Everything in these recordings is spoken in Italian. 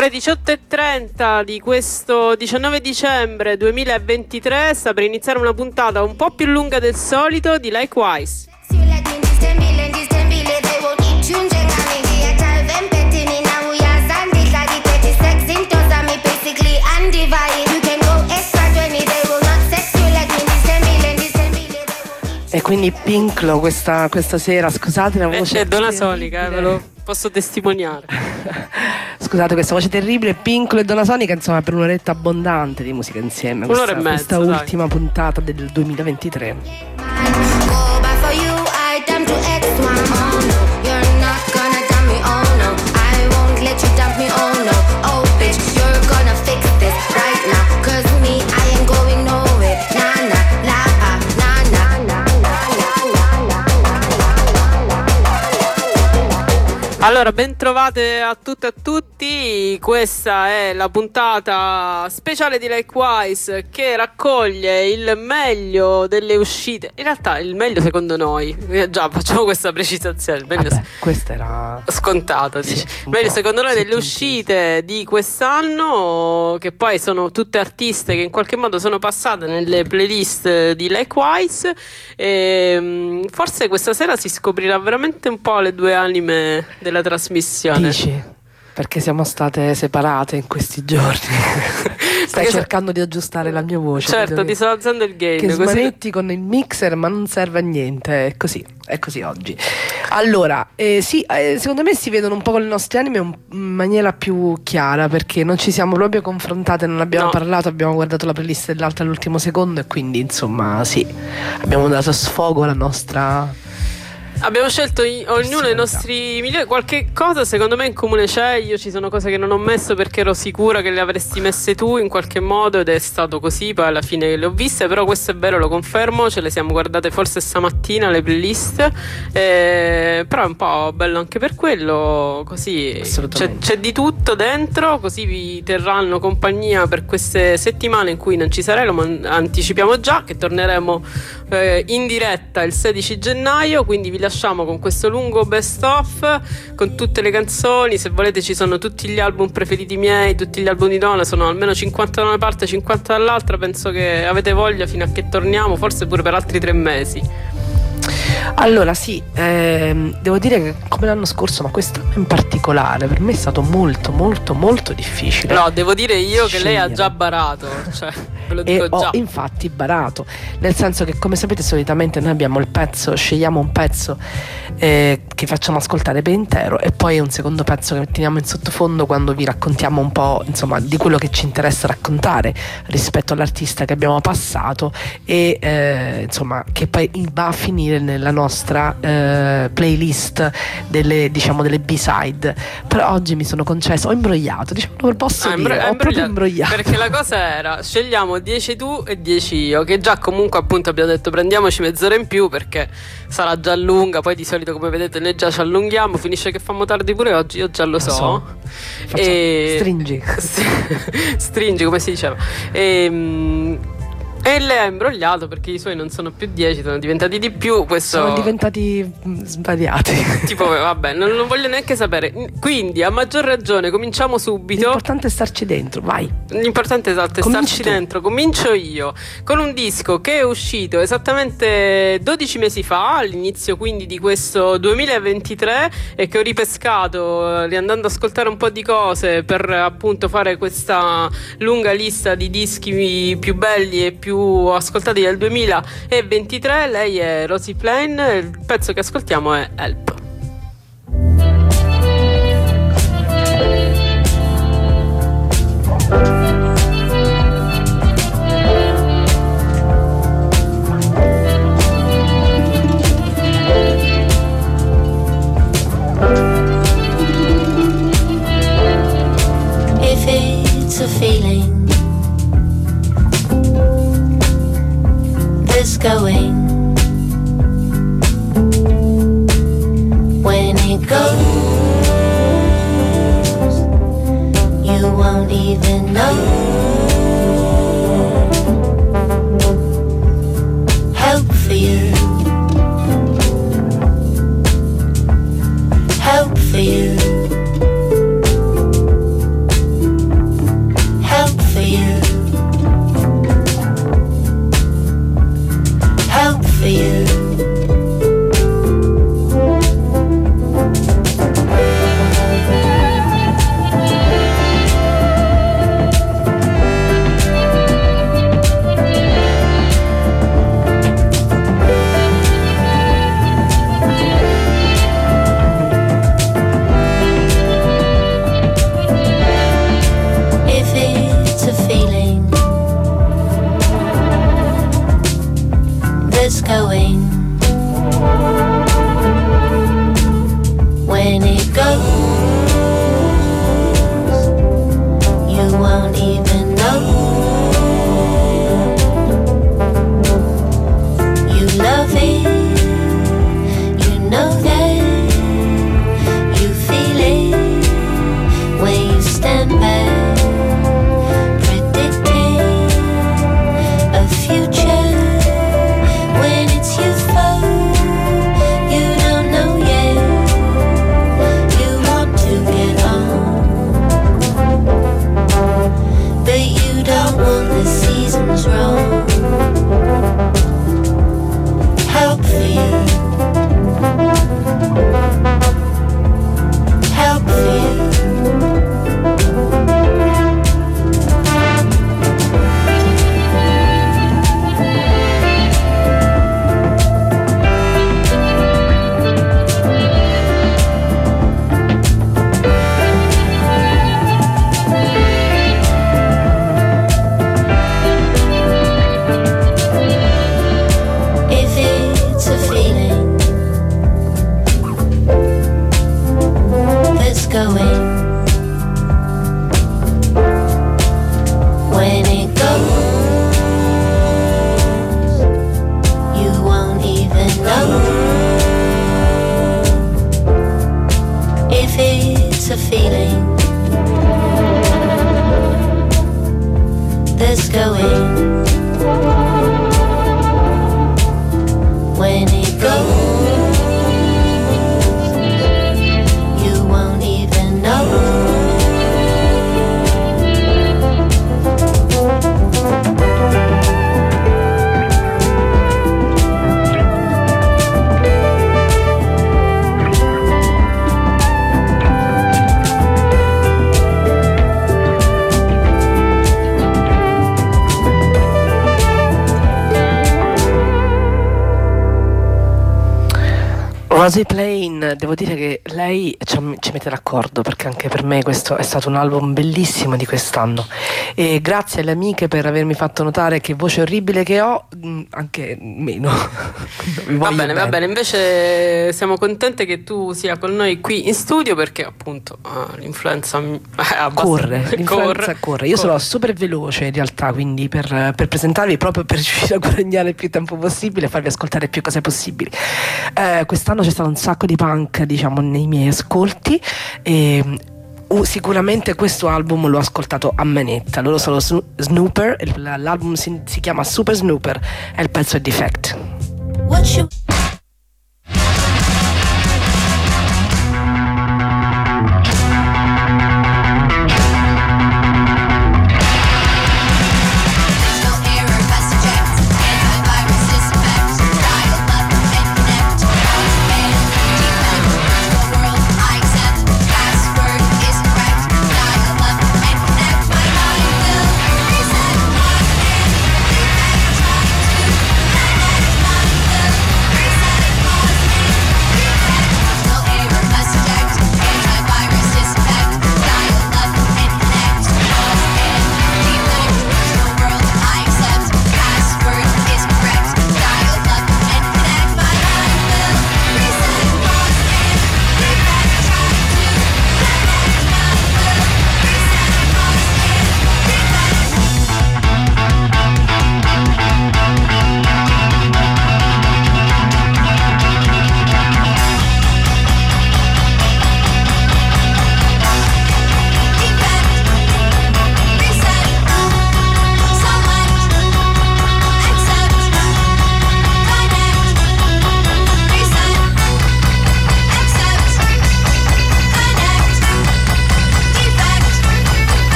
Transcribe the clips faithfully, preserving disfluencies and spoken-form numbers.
Ore diciotto e trenta di questo diciannove dicembre duemilaventitré sta per iniziare una puntata un po' più lunga del solito di Likewise. E quindi Pinklo questa, questa sera, scusate la voce. C'è Donna Sonica, eh, ve lo posso testimoniare. Scusate questa voce terribile. Pinklo e Donna Sonica, insomma, per un'oretta abbondante di musica insieme. Un'ora e mezza, questa dai. ultima puntata del duemilaventitré. Allora, ben trovate a tutte e a tutti, questa è la puntata speciale di Likewise che raccoglie il meglio delle uscite, in realtà il meglio secondo noi, eh, già facciamo questa precisazione, il meglio Vabbè, questa era scontato, sì, dice. Meglio secondo noi delle uscite di quest'anno, che poi sono tutte artiste che in qualche modo sono passate nelle playlist di Likewise, e forse questa sera si scoprirà veramente un po' le due anime della trasmissione. Dici? Perché siamo state separate in questi giorni. Stai Perché cercando di aggiustare la mia voce. Certo, ti sto alzando il gain. Che così... smanetti con il mixer, ma non serve a niente. È così, è così oggi. Allora, eh, sì, eh, secondo me si vedono un po' con le nostre anime in maniera più chiara, perché non ci siamo proprio confrontate, non abbiamo No. parlato, abbiamo guardato la playlist dell'altra all'ultimo secondo e quindi insomma sì, abbiamo dato sfogo alla nostra... Abbiamo scelto i- ognuno i nostri migliori. Qualche cosa secondo me in comune c'è. Io ci sono cose che non ho messo perché ero sicura che le avresti messe tu in qualche modo, ed è stato così. Poi alla fine le ho viste, però questo è vero, lo confermo. Ce le siamo guardate forse stamattina le playlist, eh, però è un po' bello anche per quello. Così c'è, Assolutamente. c'è di tutto dentro. Così vi terranno compagnia per queste settimane in cui non ci sarei. Lo man- anticipiamo già che torneremo eh, in diretta il sedici gennaio. Quindi vi lasciamo con questo lungo best of con tutte le canzoni. Se volete ci sono tutti gli album preferiti miei, tutti gli album di Donna, sono almeno cinquanta da una parte, cinquanta dall'altra. Penso che avete voglia fino a che torniamo, forse pure per altri tre mesi. Allora sì, ehm, devo dire che come l'anno scorso, ma quest'anno in particolare per me è stato molto molto molto difficile. No, devo dire io che lei ha scegliere. già barato, cioè ve lo dico E ho già. infatti barato, nel senso che come sapete solitamente noi abbiamo il pezzo, scegliamo un pezzo eh, che facciamo ascoltare per intero e poi un secondo pezzo che teniamo in sottofondo quando vi raccontiamo un po' insomma di quello che ci interessa raccontare rispetto all'artista che abbiamo passato e eh, insomma che poi va a finire nella nostra eh, playlist delle, diciamo, delle B-side. Però oggi mi sono concesso, ho imbrogliato, diciamo, non posso Ah, dire, imbro- ho proprio imbrogliato. Perché la cosa era scegliamo dieci tu e dieci io, che già comunque appunto abbiamo detto prendiamoci mezz'ora in più perché sarà già lunga. Poi di solito come vedete noi già ci allunghiamo, finisce che famo tardi pure oggi, io già lo so, so. Facciamo- e... stringi. stringi come si diceva, e, e lei ha imbrogliato perché i suoi non sono più dieci, sono diventati di più. Questo Sono diventati mm, svariati. tipo vabbè, non lo voglio neanche sapere. Quindi a maggior ragione cominciamo subito. L'importante è starci dentro, vai. L'importante esatto è Cominci starci tu. dentro. Comincio io con un disco che è uscito esattamente dodici mesi fa, all'inizio quindi di questo duemilaventitré, e che ho ripescato eh, riandando ad ascoltare un po' di cose per appunto fare questa lunga lista di dischi più belli e più ascoltati del duemilaventitré. Lei è Rosie Plain, il pezzo che ascoltiamo è Help. If it's a feeling that's going, when it goes, you won't even know. Help for you, help for you. going. When it goes, you won't even know. You love it, you know that, you feel it when you stand back, predicting a future when it's youthful. You don't know yet, you want to get on, but you don't want the seasons wrong. Help for you, help for you. If it's a feeling that's going, when it goes, you won't even know. If it's a feeling that's going, when it goes, you won't even know. Rosie Plain, devo dire che lei ci, ci mette d'accordo, perché anche per me questo è stato un album bellissimo di quest'anno, e grazie alle amiche per avermi fatto notare che voce orribile che ho, mh, anche meno. Vi Va voglio bene, va bene, invece siamo contente che tu sia con noi qui in studio, perché appunto ah, l'influenza m- è abbastanza- Corre, l'influenza corre. Io sono super veloce in realtà, quindi per, per presentarvi, proprio per riuscire a guadagnare il più tempo possibile e farvi ascoltare più cose possibili. Eh, quest'anno c'è stato un sacco di punk, diciamo, nei miei ascolti, e uh, sicuramente questo album l'ho ascoltato a manetta. Loro sono Sno- Snooper, il- l'album si, si chiama Super Snooper e il pezzo è Defect. What you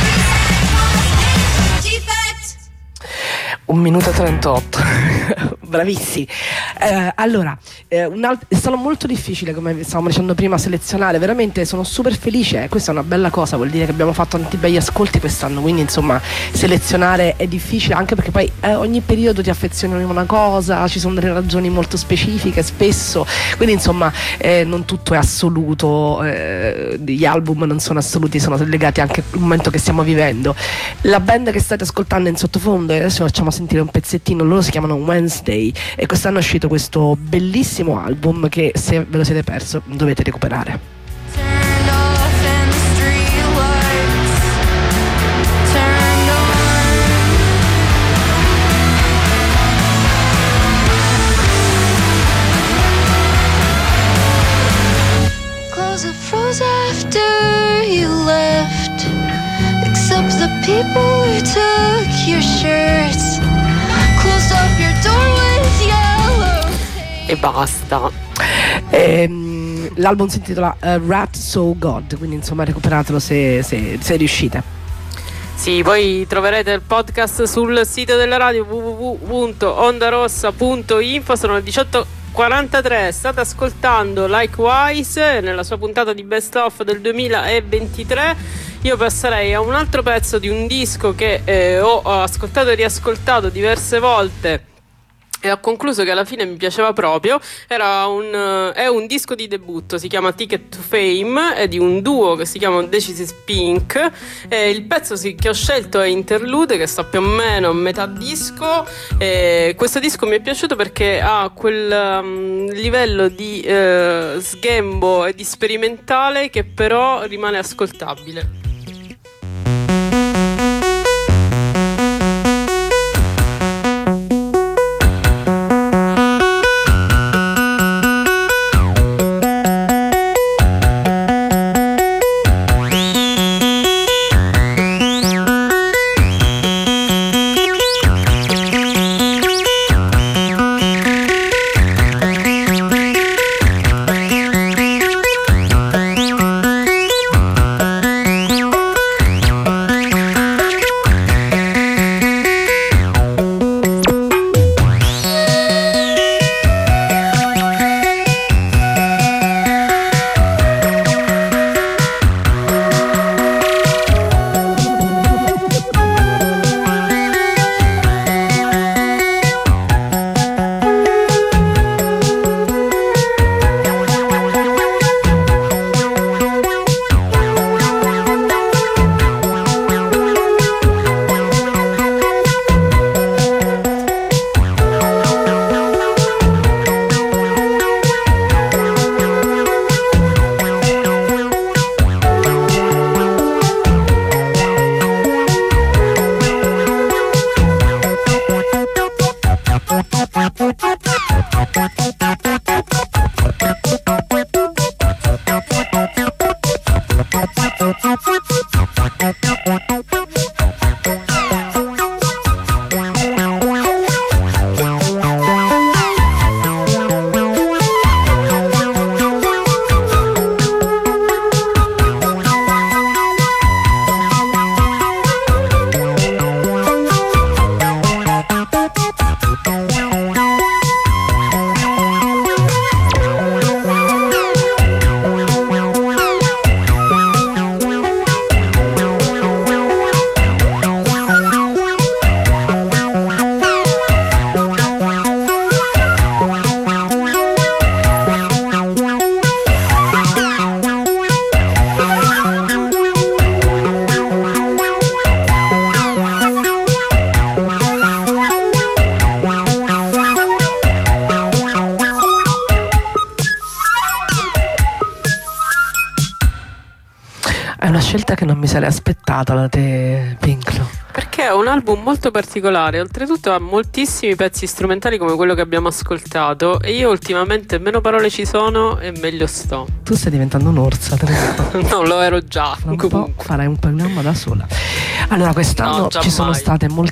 Un minuto e trentotto. bravissimi. Eh, allora, eh, un alt- è stato molto difficile, come stavamo dicendo prima, selezionare. Veramente sono super felice. Questa è una bella cosa, vuol dire che abbiamo fatto tanti bei ascolti quest'anno. Quindi, insomma, selezionare è difficile, anche perché poi eh, ogni periodo ti affezioni a una cosa, ci sono delle ragioni molto specifiche spesso. Quindi, insomma, eh, non tutto è assoluto. Eh, gli album non sono assoluti, sono legati anche al momento che stiamo vivendo. La band che state ascoltando in sottofondo, e adesso facciamo sentire un pezzettino, loro si chiamano Wednesday e quest'anno è uscito questo bellissimo album che, se ve lo siete perso, dovete recuperare. Turned off and the street lights turned on. Clothes are froze after you left, except the people who took your shirts. Closed off your door with yellow tape. E basta. Ehm, l'album si intitola uh, Rat So God, quindi insomma recuperatelo se, se, se riuscite. Sì, poi troverete il podcast sul sito della radio w w w punto ondarossa punto info. Sono le diciotto e quarantatré, state ascoltando Likewise nella sua puntata di Best Of del duemilaventitré. Io passerei a un altro pezzo di un disco che eh, ho ascoltato e riascoltato diverse volte e ho concluso che alla fine mi piaceva proprio. Era un, uh, è un disco di debutto, si chiama Ticket to Fame, è di un duo che si chiama This Is Pink, e il pezzo si, che ho scelto è Interlude, che sta più o meno a metà disco. E questo disco mi è piaciuto perché ha quel um, livello di uh, sghembo e di sperimentale che però rimane ascoltabile. scelta che non mi sarei aspettata da te, Pinklo. Perché è un album molto particolare, oltretutto ha moltissimi pezzi strumentali come quello che abbiamo ascoltato, e io ultimamente meno parole ci sono e meglio sto. Tu stai diventando un'orsa, te lo dico. No, lo ero già. Fra un po' farai un programma da sola. Allora, quest'anno No, ci sono mai. state molte molte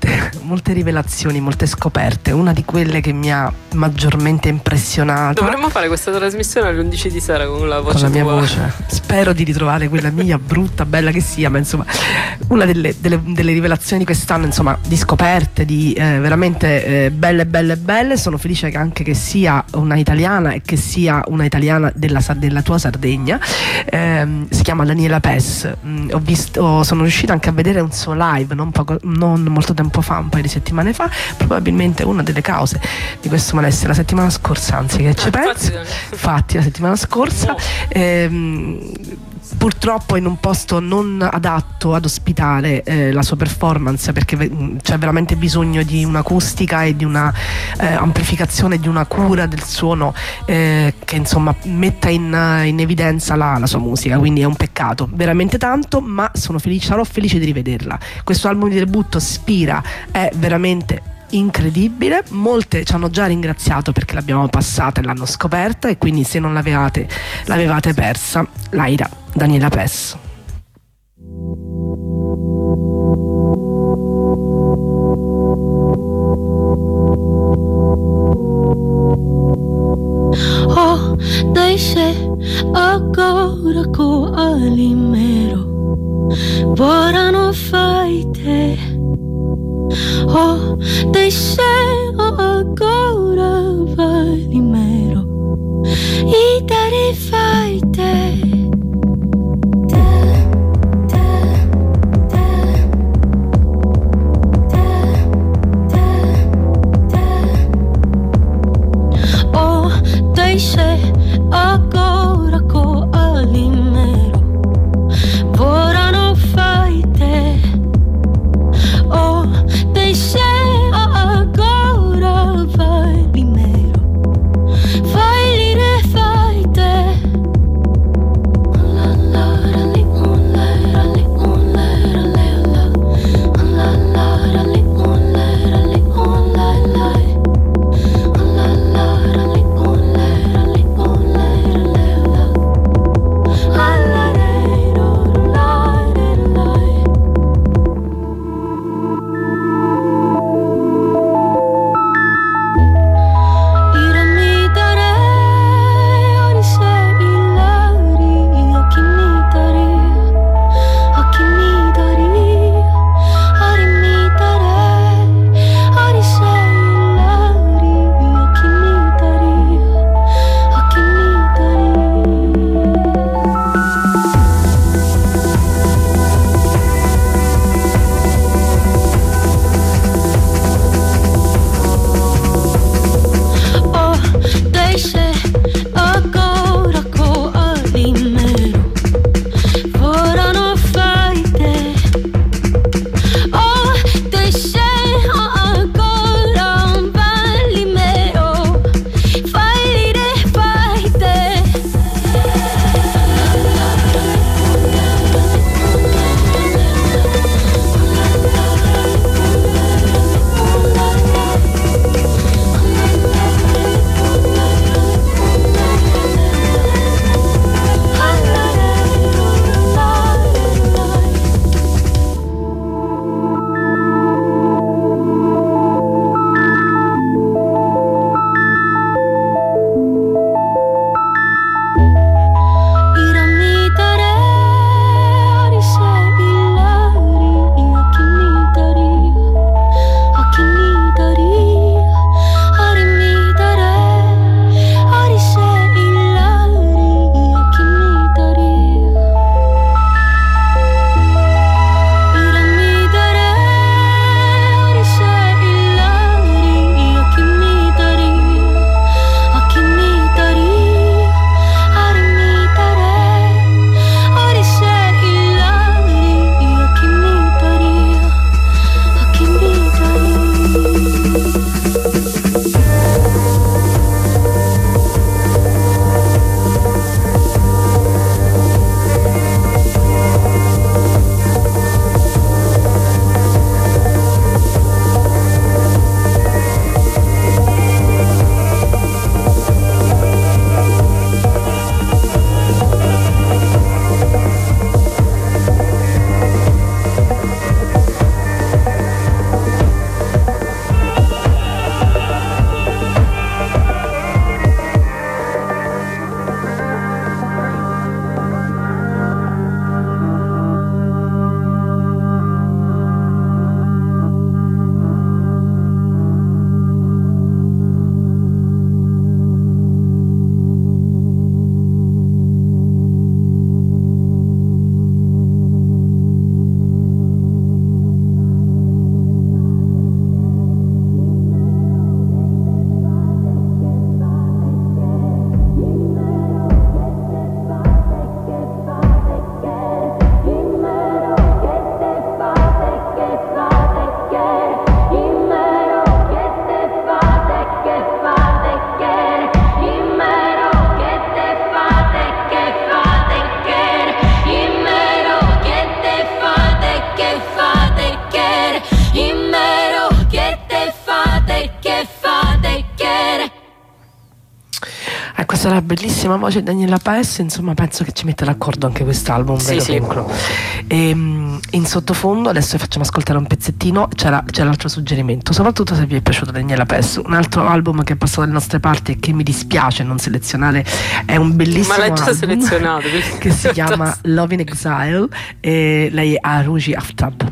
molte, molte rivelazioni, molte scoperte. Una di quelle che mi ha maggiormente impressionata. Dovremmo fare questa trasmissione alle undici di sera con la voce con la mia tua. voce. Spero di ritrovare quella mia, brutta, bella che sia, ma insomma, una delle, delle, delle rivelazioni di quest'anno, insomma, di scoperte, di eh, veramente eh, belle, belle, belle. Sono felice che anche che sia una italiana e che sia una italiana della, della tua Sardegna. Eh, si chiama Daniela Pes. Mm, ho visto, sono riuscita anche a vedere un suo live non, poco, non molto tempo fa, un paio di settimane fa. Probabilmente una delle cause di questo malessere la settimana scorsa, anzi, che ci Ah, pensi? infatti, Infatti la settimana scorsa. Oh. Ehm, purtroppo in un posto non adatto ad ospitare eh, la sua performance, perché ve- c'è veramente bisogno di un'acustica e di una eh, amplificazione, di una cura del suono eh, che insomma metta in, in evidenza la, la sua musica, quindi è un peccato veramente tanto, ma sono felice, sarò felice di rivederla. Questo album di debutto, Spira, è veramente incredibile. Molte ci hanno già ringraziato perché l'abbiamo passata e l'hanno scoperta, e quindi se non l'avevate l'avevate persa. Laira, Daniela Pes. Oh, deixe agora com alimero, bora não faite. Oh, deixe agora valimero e dare faite. Deixe agora com alimero, bora não faite. Oh, deixe agora vai limero, vai lire faite. Questa è la bellissima voce di Daniela Paes, insomma penso che ci metta d'accordo anche quest'album, Sì, vero sì. Pincolo? E, mm, in sottofondo adesso vi facciamo ascoltare un pezzettino, c'era, c'è l'altro suggerimento, soprattutto se vi è piaciuto Daniela Paes, un altro album che è passato dalle nostre parti e che mi dispiace non selezionare, è un bellissimo Ma l'hai già album selezionato, che si chiama Love in Exile e lei è Aruji Aftab.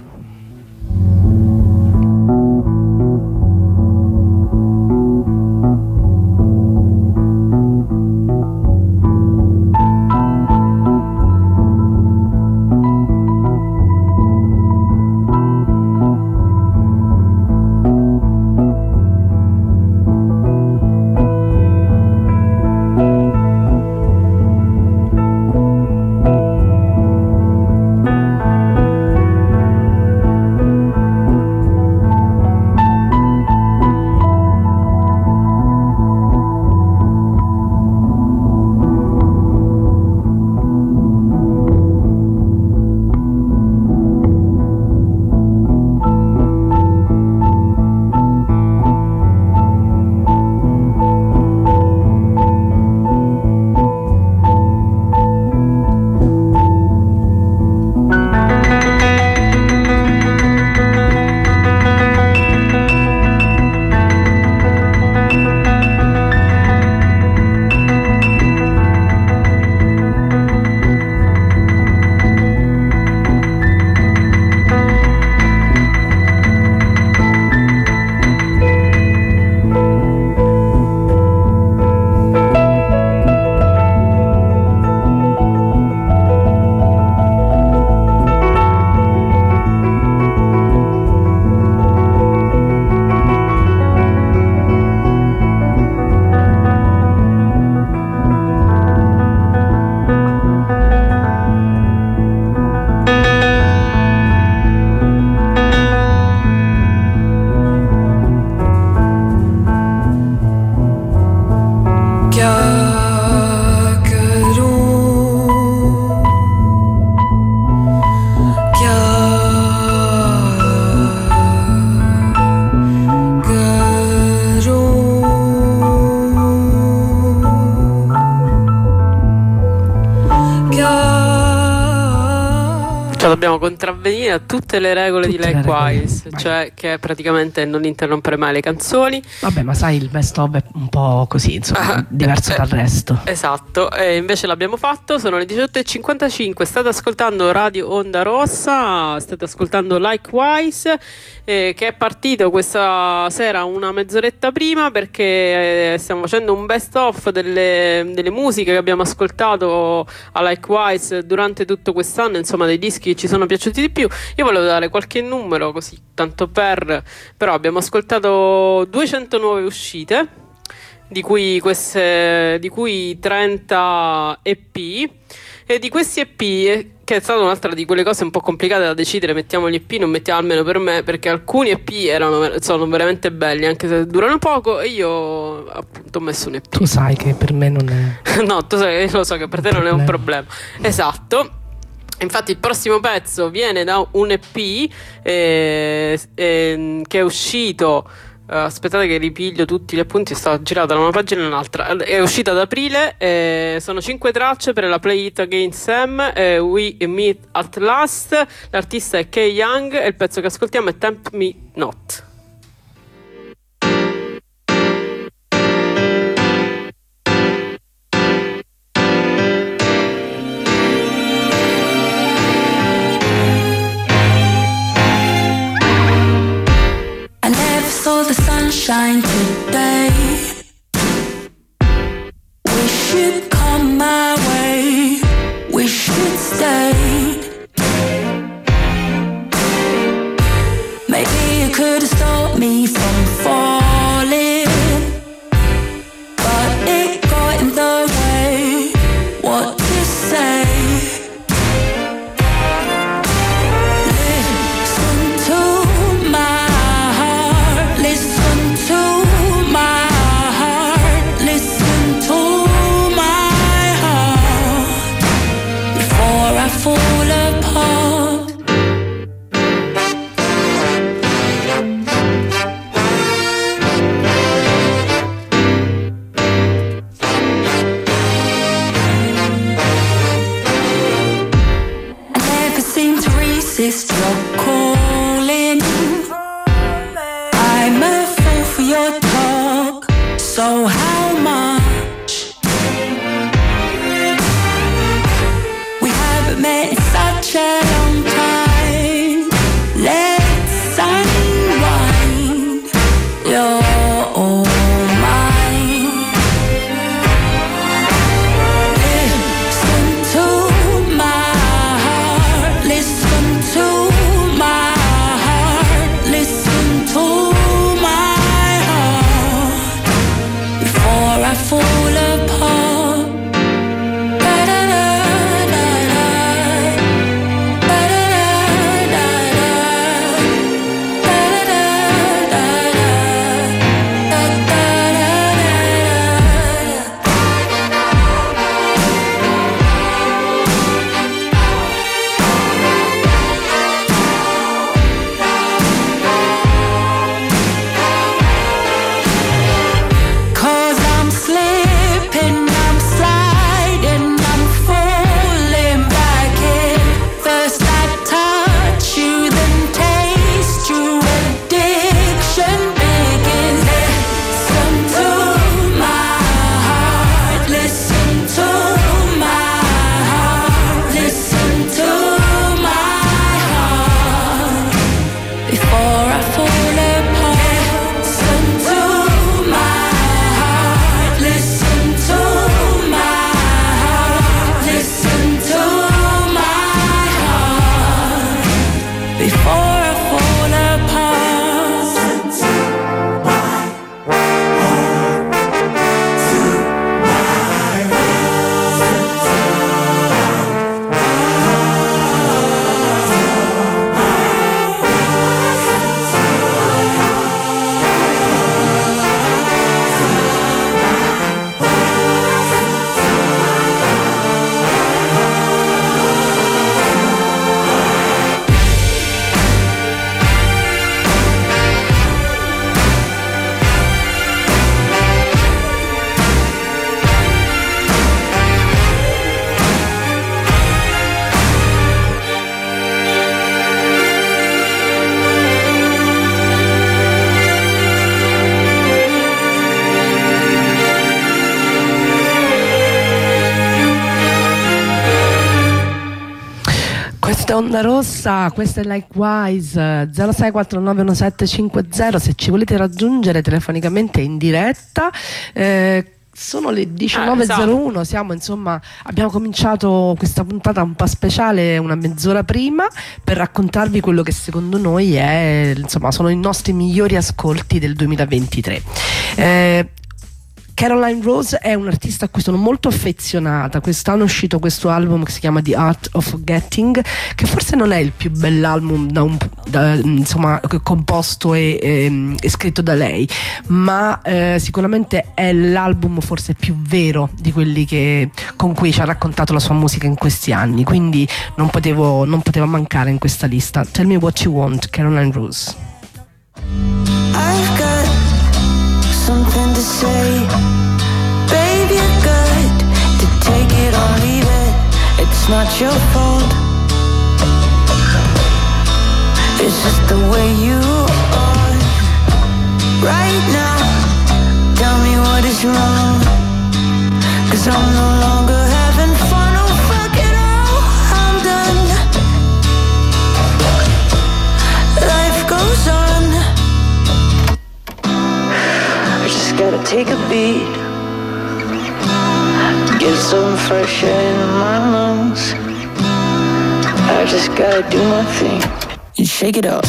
Dobbiamo contravvenire a tutte le regole Tutte di le Likewise, regole, cioè che praticamente non interrompere mai le canzoni. Vabbè, ma sai, il best of è un po' così, insomma, Ah, diverso eh, dal resto. Esatto, e invece l'abbiamo fatto, sono le diciotto e cinquantacinque, state ascoltando Radio Onda Rossa, state ascoltando Likewise, eh, che è partito questa sera una mezz'oretta prima perché eh, stiamo facendo un best of delle, delle musiche che abbiamo ascoltato a Likewise durante tutto quest'anno, insomma dei dischi che ci sono piaciuti di più. Io volevo dare qualche numero così, tanto per, però abbiamo ascoltato duecentonove uscite, di cui, queste, di cui trenta E P, e di questi E P, che è stata un'altra di quelle cose un po' complicate da decidere, mettiamo gli E P, non mettiamo, almeno per me, perché alcuni E P erano, sono veramente belli anche se durano poco, e io appunto ho messo un E P. Tu sai che per me non è... No, tu sai, io lo so che per te non è un problema. Esatto. Infatti il prossimo pezzo viene da un E P eh, eh, che è uscito, uh, aspettate che ripiglio tutti gli appunti, sto girata da una pagina all'altra, è uscita ad aprile, eh, sono cinque tracce per la Play It Again Sam, eh, We Meet At Last, l'artista è Kay Young e il pezzo che ascoltiamo è Tempt Me Not. Saw the sunshine today. Wish you'd come my way. Wish you'd stay. Maybe you could have Questa è Onda Rossa, questa è Likewise. Zero sei quattro nove uno sette cinque zero se ci volete raggiungere telefonicamente in diretta. eh, Sono le diciannove e zero uno, siamo insomma, abbiamo cominciato questa puntata un po' speciale una mezz'ora prima per raccontarvi quello che secondo noi è, insomma, sono i nostri migliori ascolti del duemilaventitré. Eh, Caroline Rose è un'artista a cui sono molto affezionata. Quest'anno è uscito questo album che si chiama The Art of Forgetting, che forse non è il più bell'album da un, da, insomma, composto e, e, e scritto da lei, ma eh, sicuramente è l'album forse più vero di quelli che, con cui ci ha raccontato la sua musica in questi anni, quindi non potevo, non poteva mancare in questa lista. Tell Me What You Want, Caroline Rose. I've got something to say, babe, you're good to take it or leave it. It's not your fault, it's just the way you are right now. Tell me what is wrong, 'cause I'm no longer having fun. Oh fuck it all, I'm done. Life goes on, I just gotta take a beat, get some fresh air in my lungs. I just gotta do my thing and shake it up.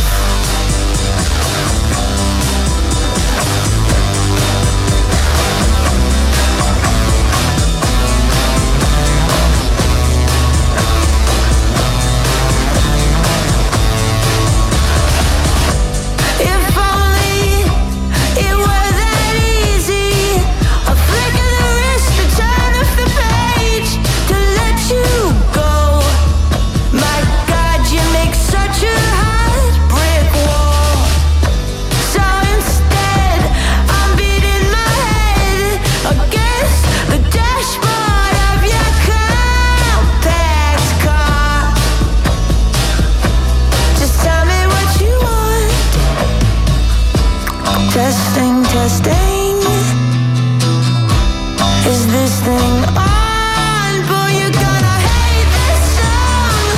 Testing, testing, is this thing on? Boy, you're gonna hate this song.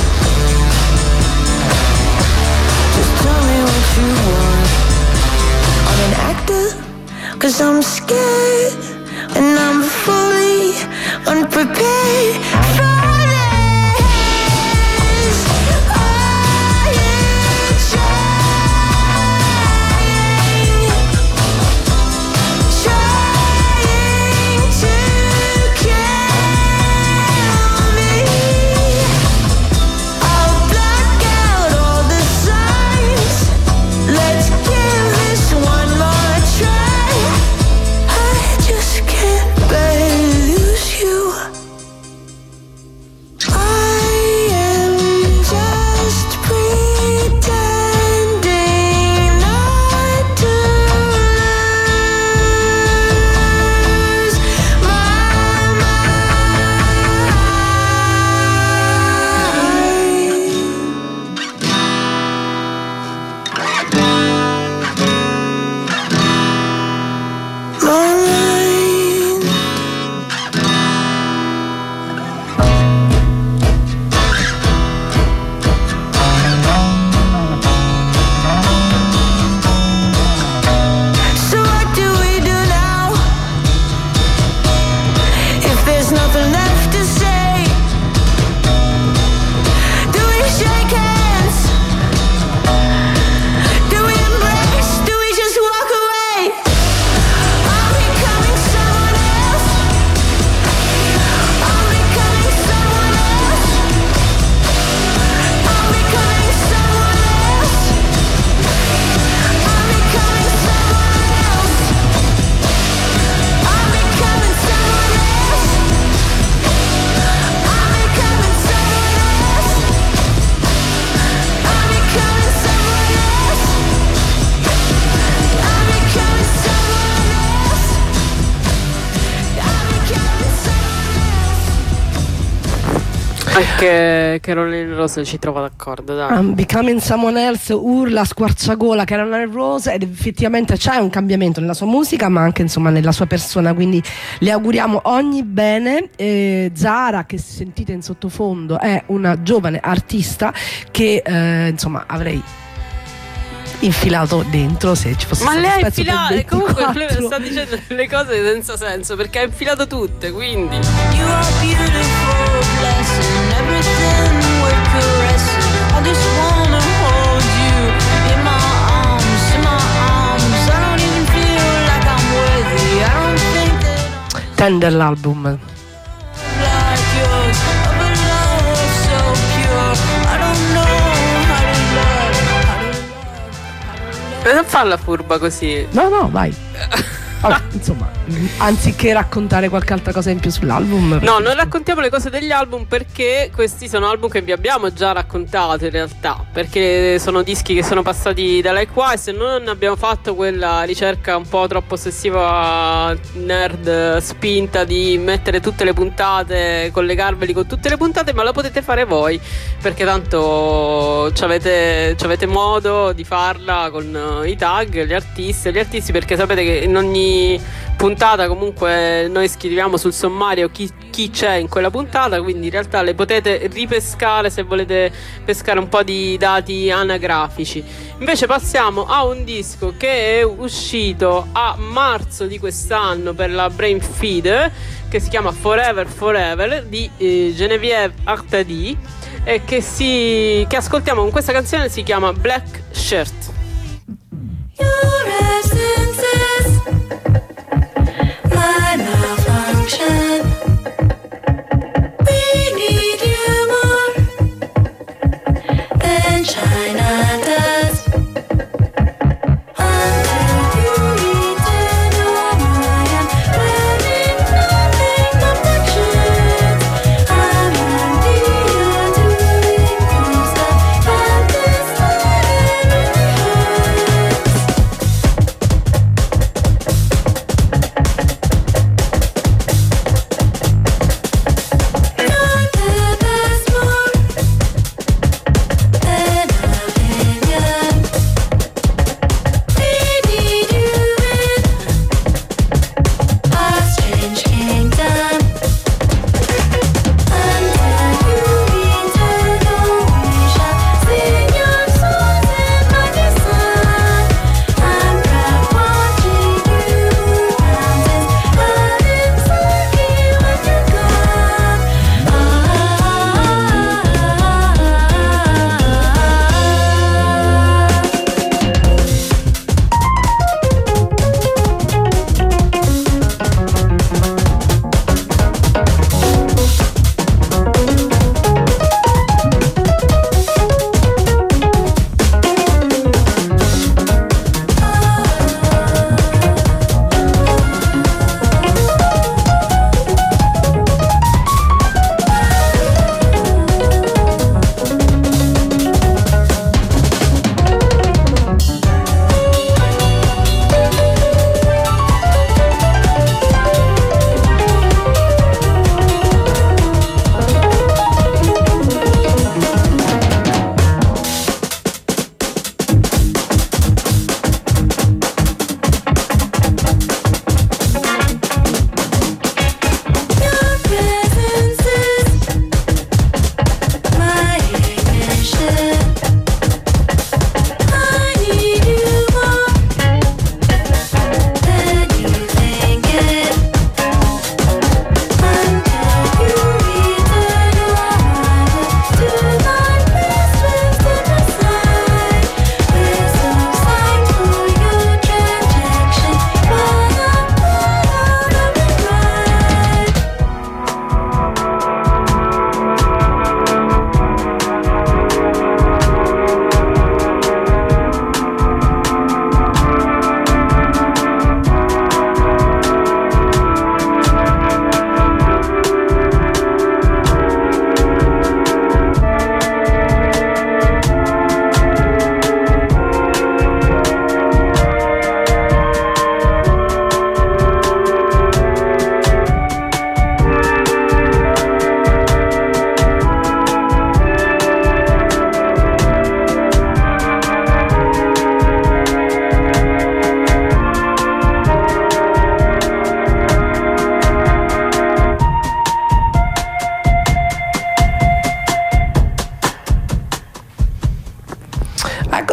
Just tell me what you want. I'm an actor, 'cause I'm scared, and I'm fully unprepared for this. Are you Anche Caroline Rose ci trova d'accordo, dai. Um, Becoming Someone Else urla a squarciagola Caroline Rose, ed effettivamente c'è un cambiamento nella sua musica, ma anche insomma nella sua persona, quindi le auguriamo ogni bene. eh, Zara, che sentite in sottofondo, è una giovane artista che eh, insomma avrei infilato dentro se ci fosse ma stato lei ha spezzo per infilato, comunque ventiquattro. sta dicendo le cose senza senso, perché ha infilato tutte, quindi You are beautiful, blessing, everything we're caressing. I just wanna hold you in my arms, in my arms. I don't even feel like I'm worthy. I don't think that I'm Tender l'album. like yours, of a love so pure. I don't know how to love, how to love, how to love. non farla furba così. No, no, vai. Vabbè, insomma, anziché raccontare qualche altra cosa in più sull'album. No, non raccontiamo le cose degli album, perché questi sono album che vi abbiamo già raccontato in realtà, perché sono dischi che sono passati da Likewise, e se non abbiamo fatto quella ricerca un po' troppo ossessiva nerd spinta di mettere tutte le puntate, collegarveli con tutte le puntate, ma la potete fare voi, perché tanto c'avete, c'avete modo di farla con i tag, gli artisti e gli artisti, perché sapete che in ogni puntata comunque noi scriviamo sul sommario chi, chi c'è in quella puntata, quindi in realtà le potete ripescare se volete pescare un po' di dati anagrafici. Invece passiamo a un disco che è uscito a marzo di quest'anno per la Brain Feed, che si chiama Forever Forever di eh, Geneviève Artadi, e che, si, che ascoltiamo con questa canzone, si chiama Black Shirt. Your essences, my malfunction. We need you more than China does. Until you return home, I am wearing nothing but black shirts. I'm an idiot doing things that at this time really hurts.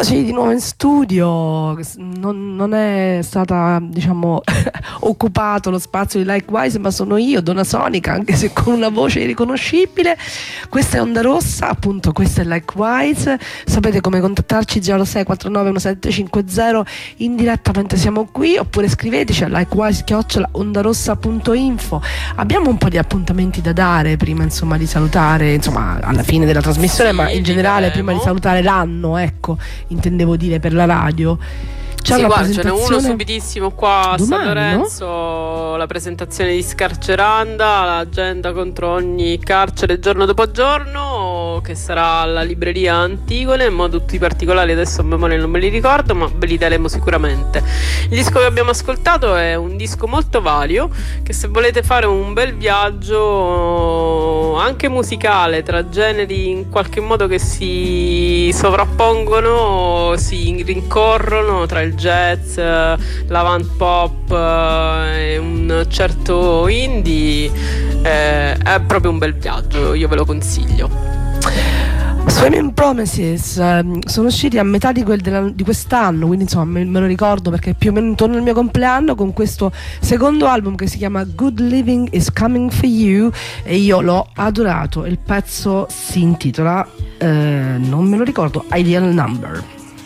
Eccoci di nuovo in studio. Non, non è stata, diciamo, occupato lo spazio di Likewise, ma sono io, Donna Sonica, anche se con una voce irriconoscibile. Questa è Onda Rossa, appunto, questa è Likewise. Sapete come contattarci: zero sei quattro nove uno sette cinque zero, in diretta mentre siamo qui, oppure scriveteci a likewise chiocciola ondarossa punto info. Abbiamo un po' di appuntamenti da dare prima, insomma, di salutare, insomma, alla fine della trasmissione, sì, ma in generale prima di salutare l'anno, ecco, intendevo dire, per la radio. C'è sì, una guarda, ce n'è presentazione uno subitissimo qua a domani, San Lorenzo, no? La presentazione di Scarceranda, l'agenda contro ogni carcere giorno dopo giorno, che sarà alla libreria Antigone. In modo tutti particolari adesso a memoria non me li ricordo, ma ve li daremo sicuramente. Il disco che abbiamo ascoltato è un disco molto vario, che se volete fare un bel viaggio anche musicale tra generi in qualche modo che si sovrappongono, si rincorrono, tra il jazz, l'avant pop e un certo indie, eh, è proprio un bel viaggio, io ve lo consiglio. Swimming Promises um, sono usciti a metà di, quel della, di quest'anno, quindi insomma me, me lo ricordo perché è più o meno intorno al mio compleanno, con questo secondo album che si chiama Good Living is Coming for You, e io l'ho adorato. Il pezzo si intitola, eh, non me lo ricordo, Ideal Number.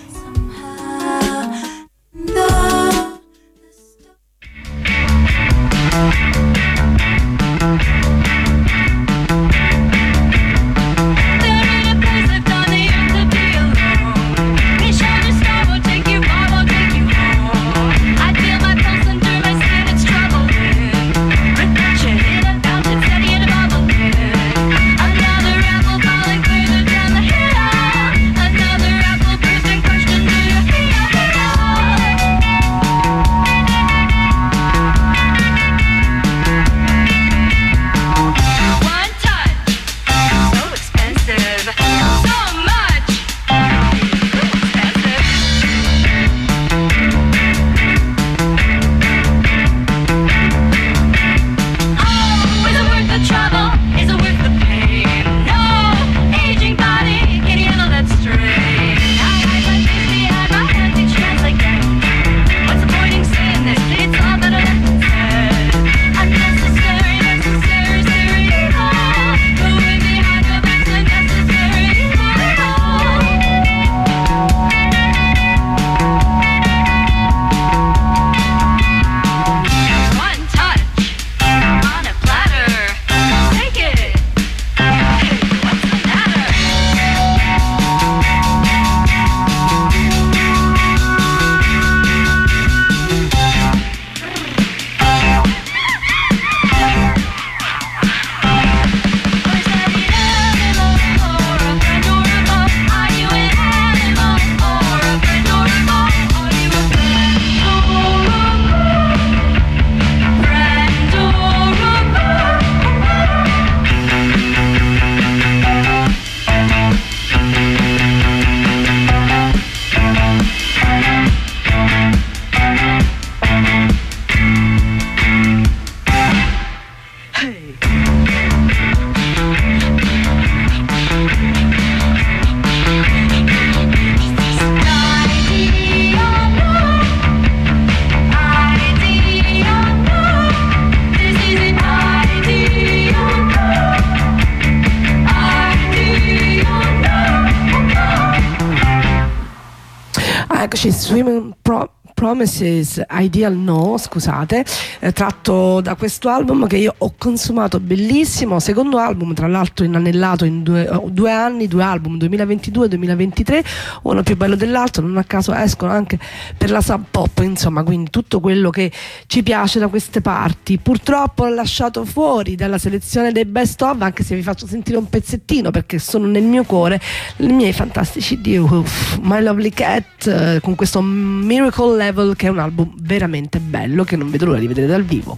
Swimming Pro- Promises, Ideal No, scusate, eh, tratto da questo album che io ho consumato, bellissimo, secondo album tra l'altro inanellato in due, oh, due anni, due album, duemilaventidue duemilaventitré, uno più bello dell'altro, non a caso escono anche per la Sub Pop, insomma, quindi tutto quello che ci piace da queste parti. Purtroppo l'ho lasciato fuori dalla selezione dei best of, anche se vi faccio sentire un pezzettino perché sono nel mio cuore i miei fantastici Doof, My Lovely Cat, eh, con questo Miracle Level, che è un album veramente bello che non vedo l'ora di vedere dal vivo.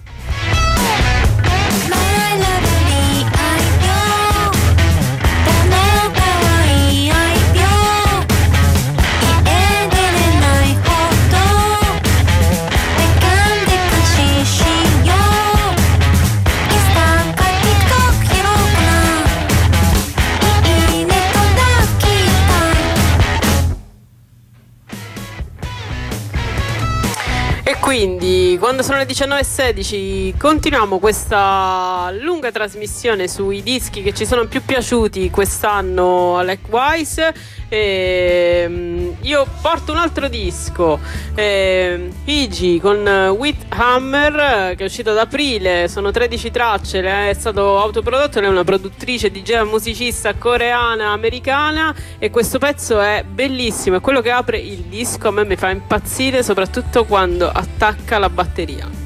quindi quando sono le diciannove e sedici continuiamo questa lunga trasmissione sui dischi che ci sono più piaciuti quest'anno all'Eckwise. E io porto un altro disco, eh, Iggy con With Hammer, che è uscito ad aprile. Sono tredici tracce, è stato autoprodotto. Lei è una produttrice, D J, musicista coreana americana, e questo pezzo è bellissimo, è quello che apre il disco. A me mi fa impazzire, soprattutto quando attacca la batteria.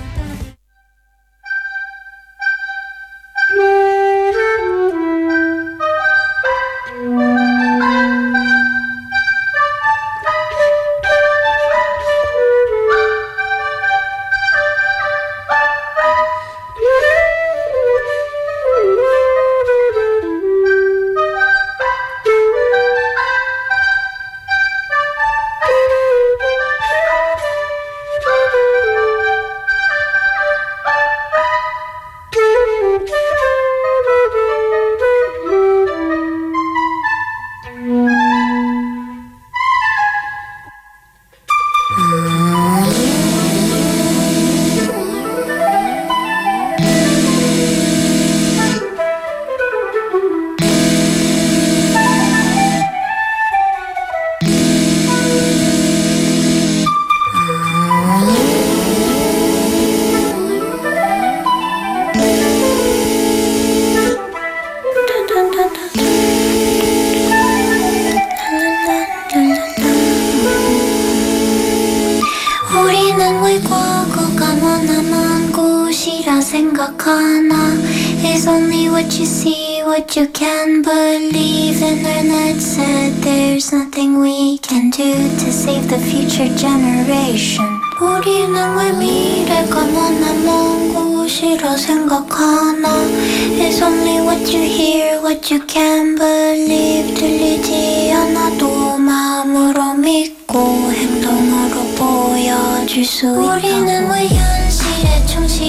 It's only what you see, what you can believe. Internet said there's nothing we can do to save the future generation. 우리는 왜 미래가 머나먼 곳이라 생각하나. It's only what you hear, what you can believe. 들리지 않아도 마음으로 믿고 행동으로 보여줄 수 있다. 우리는 왜 현실에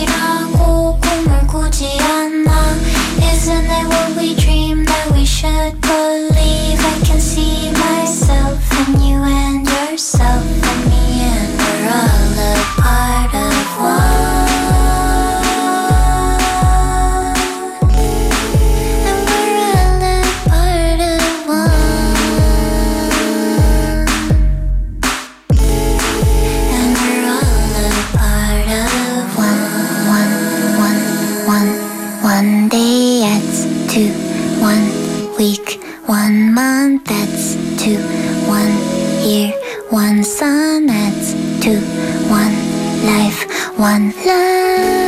충실하고 꿈을 꾸지 않나. Isn't it what we dream that we should believe? I can see myself and you and yourself and me, and we're all a part of one. And we're all a part of one. And we're all a part of one. One, one, one, one day adds to one week, one month adds to one year, one sun adds to one life, one love.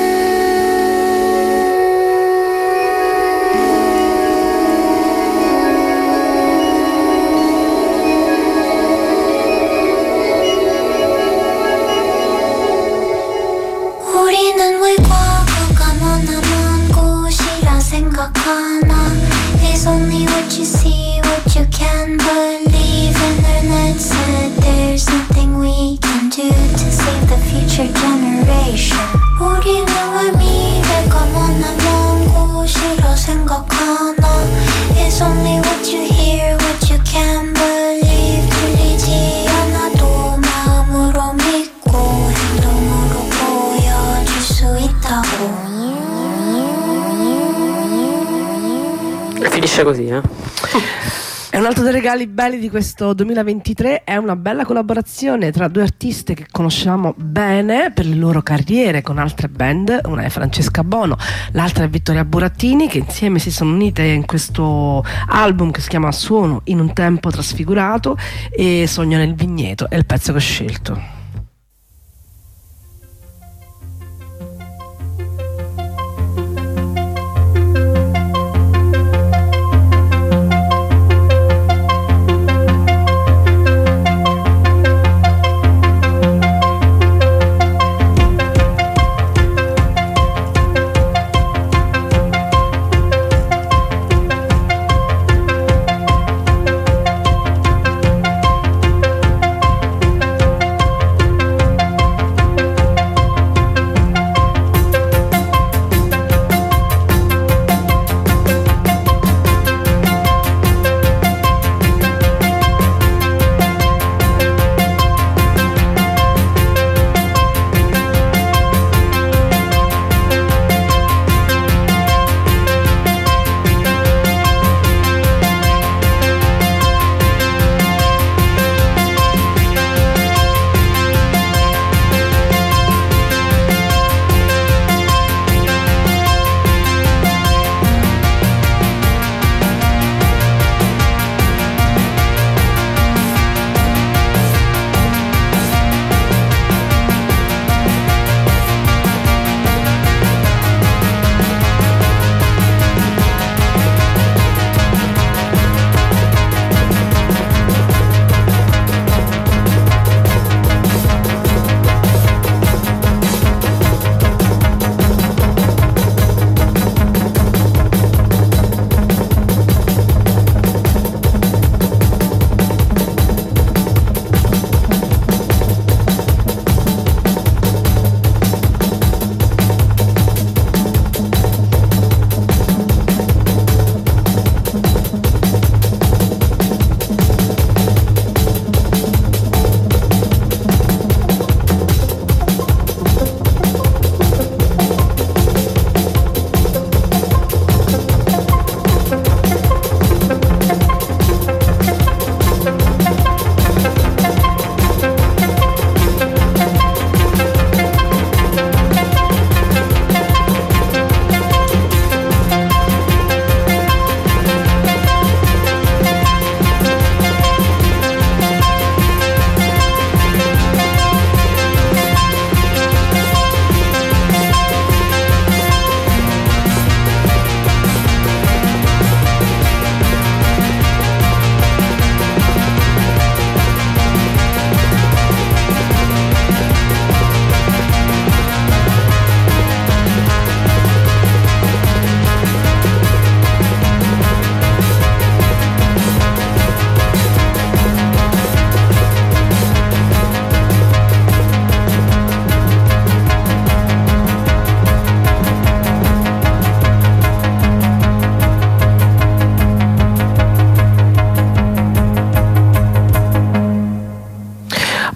우리는 왜 과거가 머나먼 곳이라 생각하나. It's only what you see, what you can believe. Internet said there's nothing we can do to save the future generation. 우리는 왜 미래가 머나먼 곳이라 생각하나. It's only what you hear, what you can believe. 들리지 않아도 마음으로 믿고 행동으로 보여줄 수 있다고. Finisce così, eh? È un altro dei regali belli di questo duemilaventitré, è una bella collaborazione tra due artiste che conosciamo bene per le loro carriere con altre band. Una è Francesca Bono, l'altra è Vittoria Burattini, che insieme si sono unite in questo album che si chiama Suono in un tempo trasfigurato, e Sogno nel vigneto è il pezzo che ho scelto.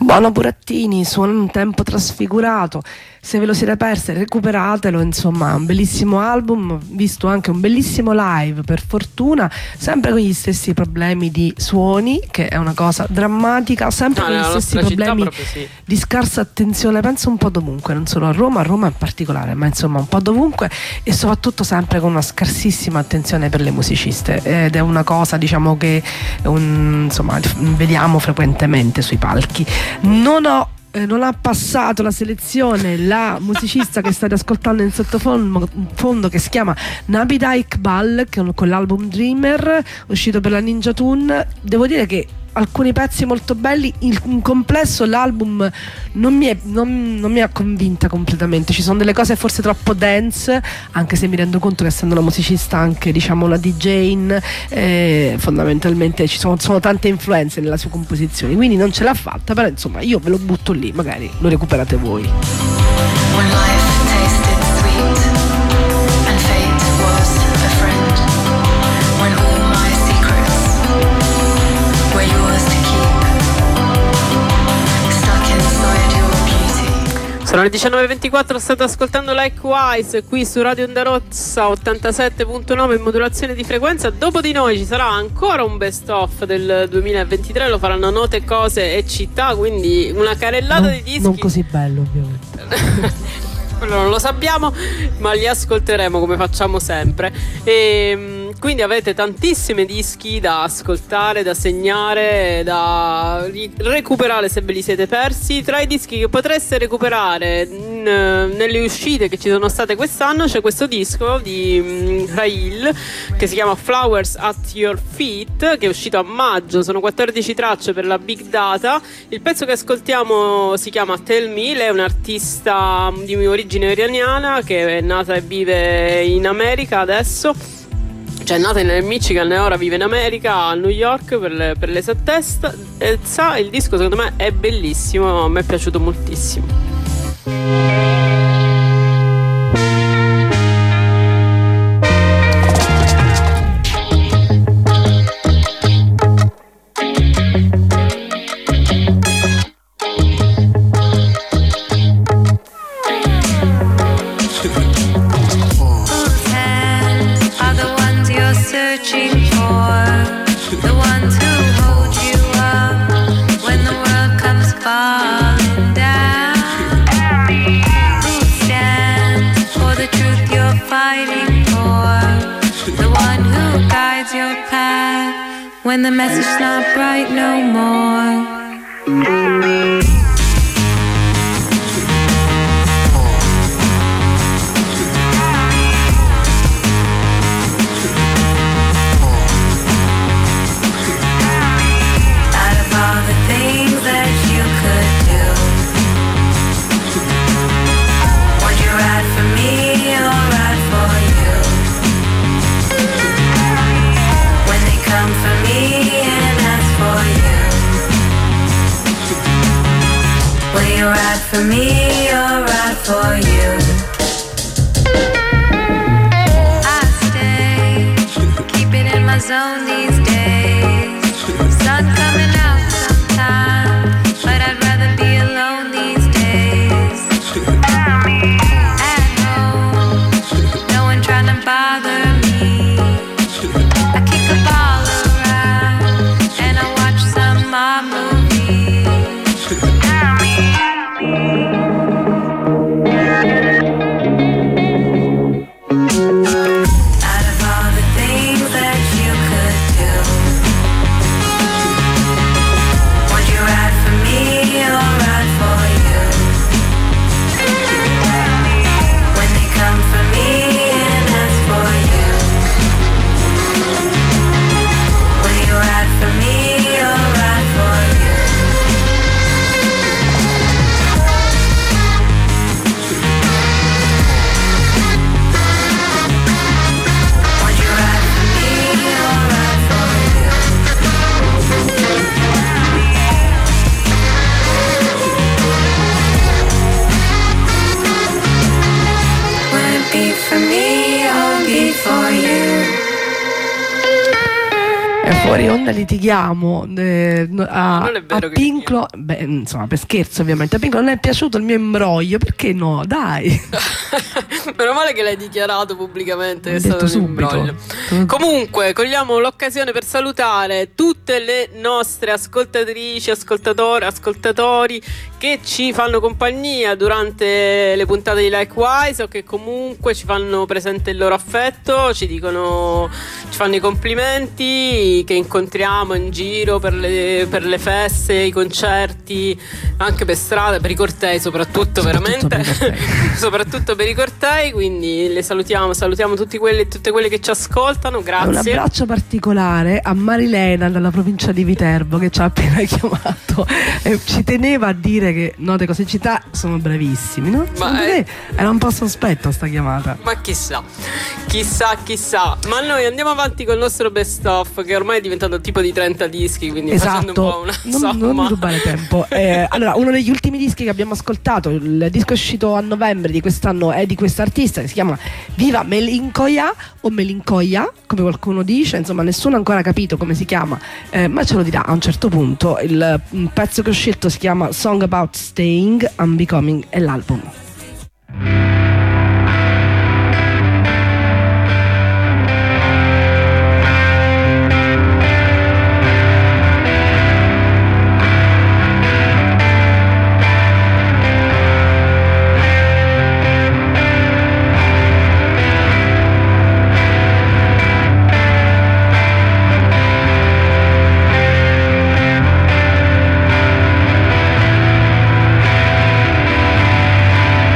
Buono Burattini, suona un tempo trasfigurato. Se ve lo siete persi, recuperatelo, insomma, un bellissimo album, visto anche un bellissimo live, per fortuna, sempre con gli stessi problemi di suoni, che è una cosa drammatica, sempre No, con gli nella stessi nostra città problemi proprio sì. di scarsa attenzione, penso un po' dovunque, non solo a Roma, a Roma in particolare, ma insomma un po' dovunque, e soprattutto sempre con una scarsissima attenzione per le musiciste, ed è una cosa, diciamo, che un, insomma, vediamo frequentemente sui palchi. Non ho eh, non ha passato la selezione la musicista che state ascoltando in sottofondo, fondo, che si chiama Nabila Iqbal, che con l'album Dreamer uscito per la Ninja Tune. Devo dire che alcuni pezzi molto belli, in complesso l'album non mi, è, non, non mi ha convinta completamente. Ci sono delle cose forse troppo dance, anche se mi rendo conto che essendo una musicista anche, diciamo, una D J, eh, fondamentalmente ci sono, sono tante influenze nella sua composizione, quindi non ce l'ha fatta, però insomma io ve lo butto lì, magari lo recuperate voi. When life tasted sweet and fate was a friend, when all my secrets were yours to keep, stuck inside your beauty. Sono le diciannove e ventiquattro, state ascoltando Likewise qui su Radio Onda Rossa ottantasette virgola nove in modulazione di frequenza. Dopo di noi ci sarà ancora un best of del duemilaventitré, lo faranno Note, Cose e Città, quindi una carellata non, di dischi. non così bello, ovviamente. Quello non lo sappiamo, ma li ascolteremo come facciamo sempre. E quindi avete tantissimi dischi da ascoltare, da segnare, da recuperare se ve li siete persi. Tra i dischi che potreste recuperare in, nelle uscite che ci sono state quest'anno c'è questo disco di Rail che si chiama Flowers at Your Feet, che è uscito a maggio. Sono quattordici tracce per la Big Data. Il pezzo che ascoltiamo si chiama Tell Me. Lei è un'artista di origine iraniana che è nata e vive in America adesso, cioè è nata nel Michigan e ora vive in America, a New York per, le, per l'esattezza. Il disco secondo me è bellissimo, a me è piaciuto moltissimo. When the message's not bright no more. Out of all the things that you could do, would you ride for me or ride for you? When they come for me and ask for you, will you ride for me or ride for you? I stay, keep it in my zone these days. Sun coming out sometime, but I'd rather be alone these days. At home, no one trying to bother me. I kick a ball around and I watch some mob movies. Out of all the things that you could do, E fuori onda litighiamo eh, a, non è vero a che Pinclo, beh, insomma, per scherzo ovviamente, a Pinclo non è piaciuto il mio imbroglio, perché no? Dai. Meno male che l'hai dichiarato pubblicamente. L'ho Che è stato detto un subito. imbroglio. Comunque, cogliamo l'occasione per salutare tutte le nostre ascoltatrici, ascoltatori, ascoltatori che ci fanno compagnia durante le puntate di Likewise o che comunque ci fanno presente il loro affetto, ci dicono, ci fanno i complimenti, che incontriamo in giro per le, per le feste, i concerti, anche per strada, per i cortei soprattutto, Soprattutto veramente per i cortei. soprattutto per i cortei, quindi le salutiamo, salutiamo tutti quelli, tutte quelle che ci ascoltano, grazie. Un abbraccio particolare a Marilena dalla provincia di Viterbo che ci ha appena chiamato e ci teneva a dire che Note Cose Città sono bravissimi, no? Ma Secondo è- te era un po' sospetta sta chiamata. Ma chissà, chissà, chissà. Ma noi andiamo avanti col nostro best of, che ormai è diventato tipo di trenta dischi, quindi facendo un po' Esatto, una non, somma. non mi rubare tempo. Eh, allora, uno degli ultimi dischi che abbiamo ascoltato, il disco uscito a novembre di quest'anno, è di questa artista che si chiama Viva Melincoia o Melincoia, come qualcuno dice, insomma nessuno ha ancora capito come si chiama, eh, ma ce lo dirà a un certo punto. Il mm, pezzo che ho scelto si chiama Song About Staying, Unbecoming, è l'album. Unbecoming,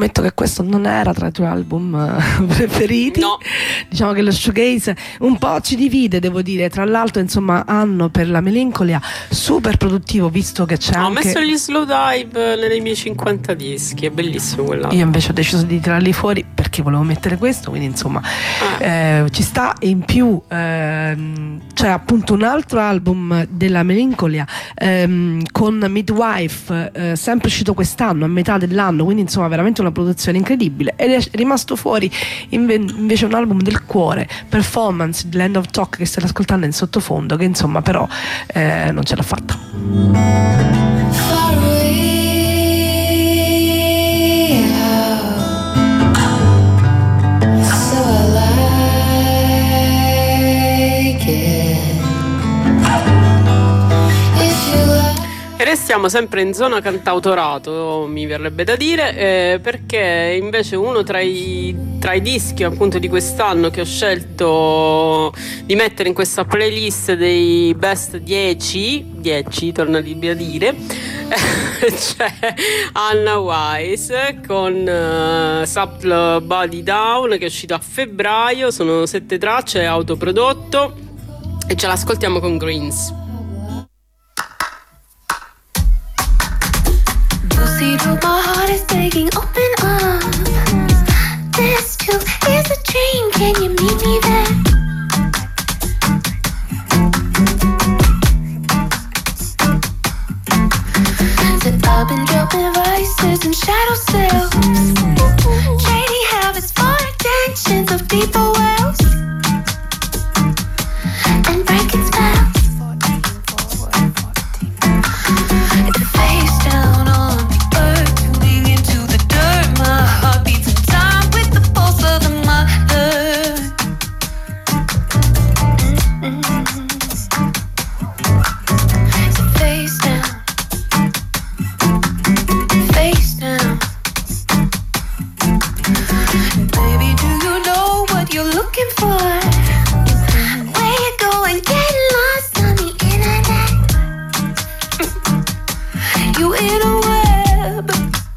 ammetto che questo non era tra i tuoi album uh, preferiti. No. Diciamo che lo shoegaze un po' ci divide, devo dire. Tra l'altro, insomma, anno per la melancolia super produttivo, visto che c'è Ho anche... messo gli slow dive nei miei cinquanta dischi, è bellissimo quell'album. Io invece ho deciso di tirarli fuori perché volevo mettere questo, quindi insomma Ah. eh, ci sta. E in più ehm, c'è appunto un altro album della melancolia ehm, con Midwife, eh, sempre uscito quest'anno, a metà dell'anno, quindi insomma veramente una produzione incredibile. Ed è rimasto fuori inve- invece un album del cuore, Performance, The Land of Talk, che state ascoltando in sottofondo, che insomma però eh, non ce l'ha fatta. Far away, so I like it. If you like. E restiamo sempre in zona cantautorato, mi verrebbe da dire, eh, perché invece uno tra i, tra i dischi appunto di quest'anno che ho scelto di mettere in questa playlist dei best dieci, dieci torna a dire, c'è Anna Wise con uh, Supple Body Down, che è uscito a febbraio, sono sette tracce, è autoprodotto e ce l'ascoltiamo con Greens. See through my heart is breaking, open up. This too is a dream, can you meet me there? Said I've been dropping vices and shadow selves, trading habits for attentions of people wells, and breaking spells. Face down on the earth, tuning into the dirt. My heart beats in time with the pulse of the mother. Mm-hmm. So face down, face down. Baby, do you know what you're looking for? Where you going? Getting lost on the internet. You in a web,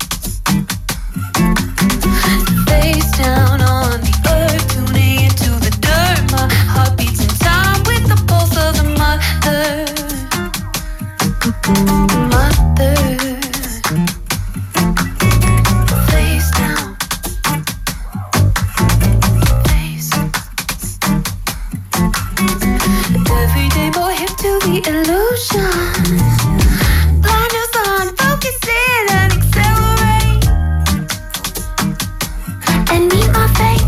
face down on the earth, tuning into the dirt. My heart beats in time with the pulse of the mother, mother. Face down, face. Every day more hip to the illusion. Blinders on, focus in and accelerate, and meet my fate.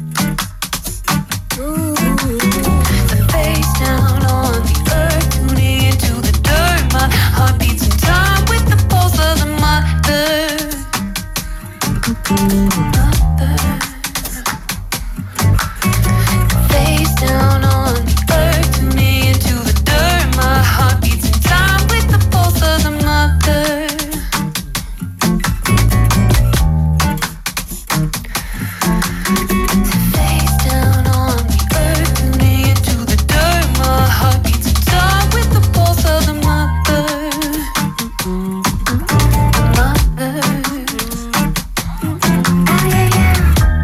The face down on the earth, tuning into the dirt. My heart beats in time with the pulse of the mother, mother. The face down on the earth, tuning into the dirt. My heart beats in time with the pulse of the mother. Face down on the earth, tuning into the dirt. My heart beats in time with the pulse of the mother, mother. Oh yeah, yeah.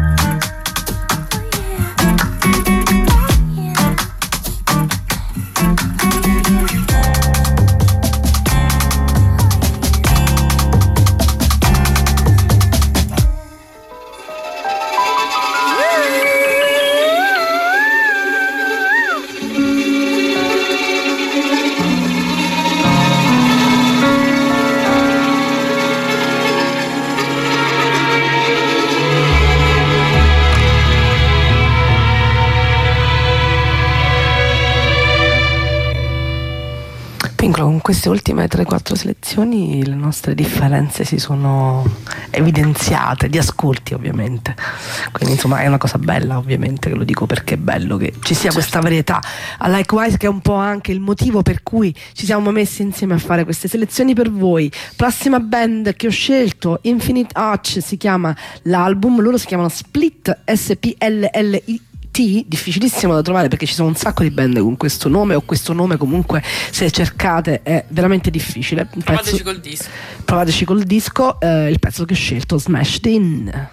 Piccolo, con queste ultime tre quattro selezioni le nostre differenze si sono evidenziate, di ascolti ovviamente, quindi insomma è una cosa bella, ovviamente, che lo dico perché è bello che ci sia questa varietà. A Likewise, che è un po' anche il motivo per cui ci siamo messi insieme a fare queste selezioni per voi. Prossima band che ho scelto, Infinite Arch si chiama l'album, loro si chiamano Split, S P L L I T, difficilissimo da trovare perché ci sono un sacco di band con questo nome, o questo nome comunque se cercate è veramente difficile. Il Provateci pezzo, col disco. provateci col disco, eh, il pezzo che ho scelto, Smashed In.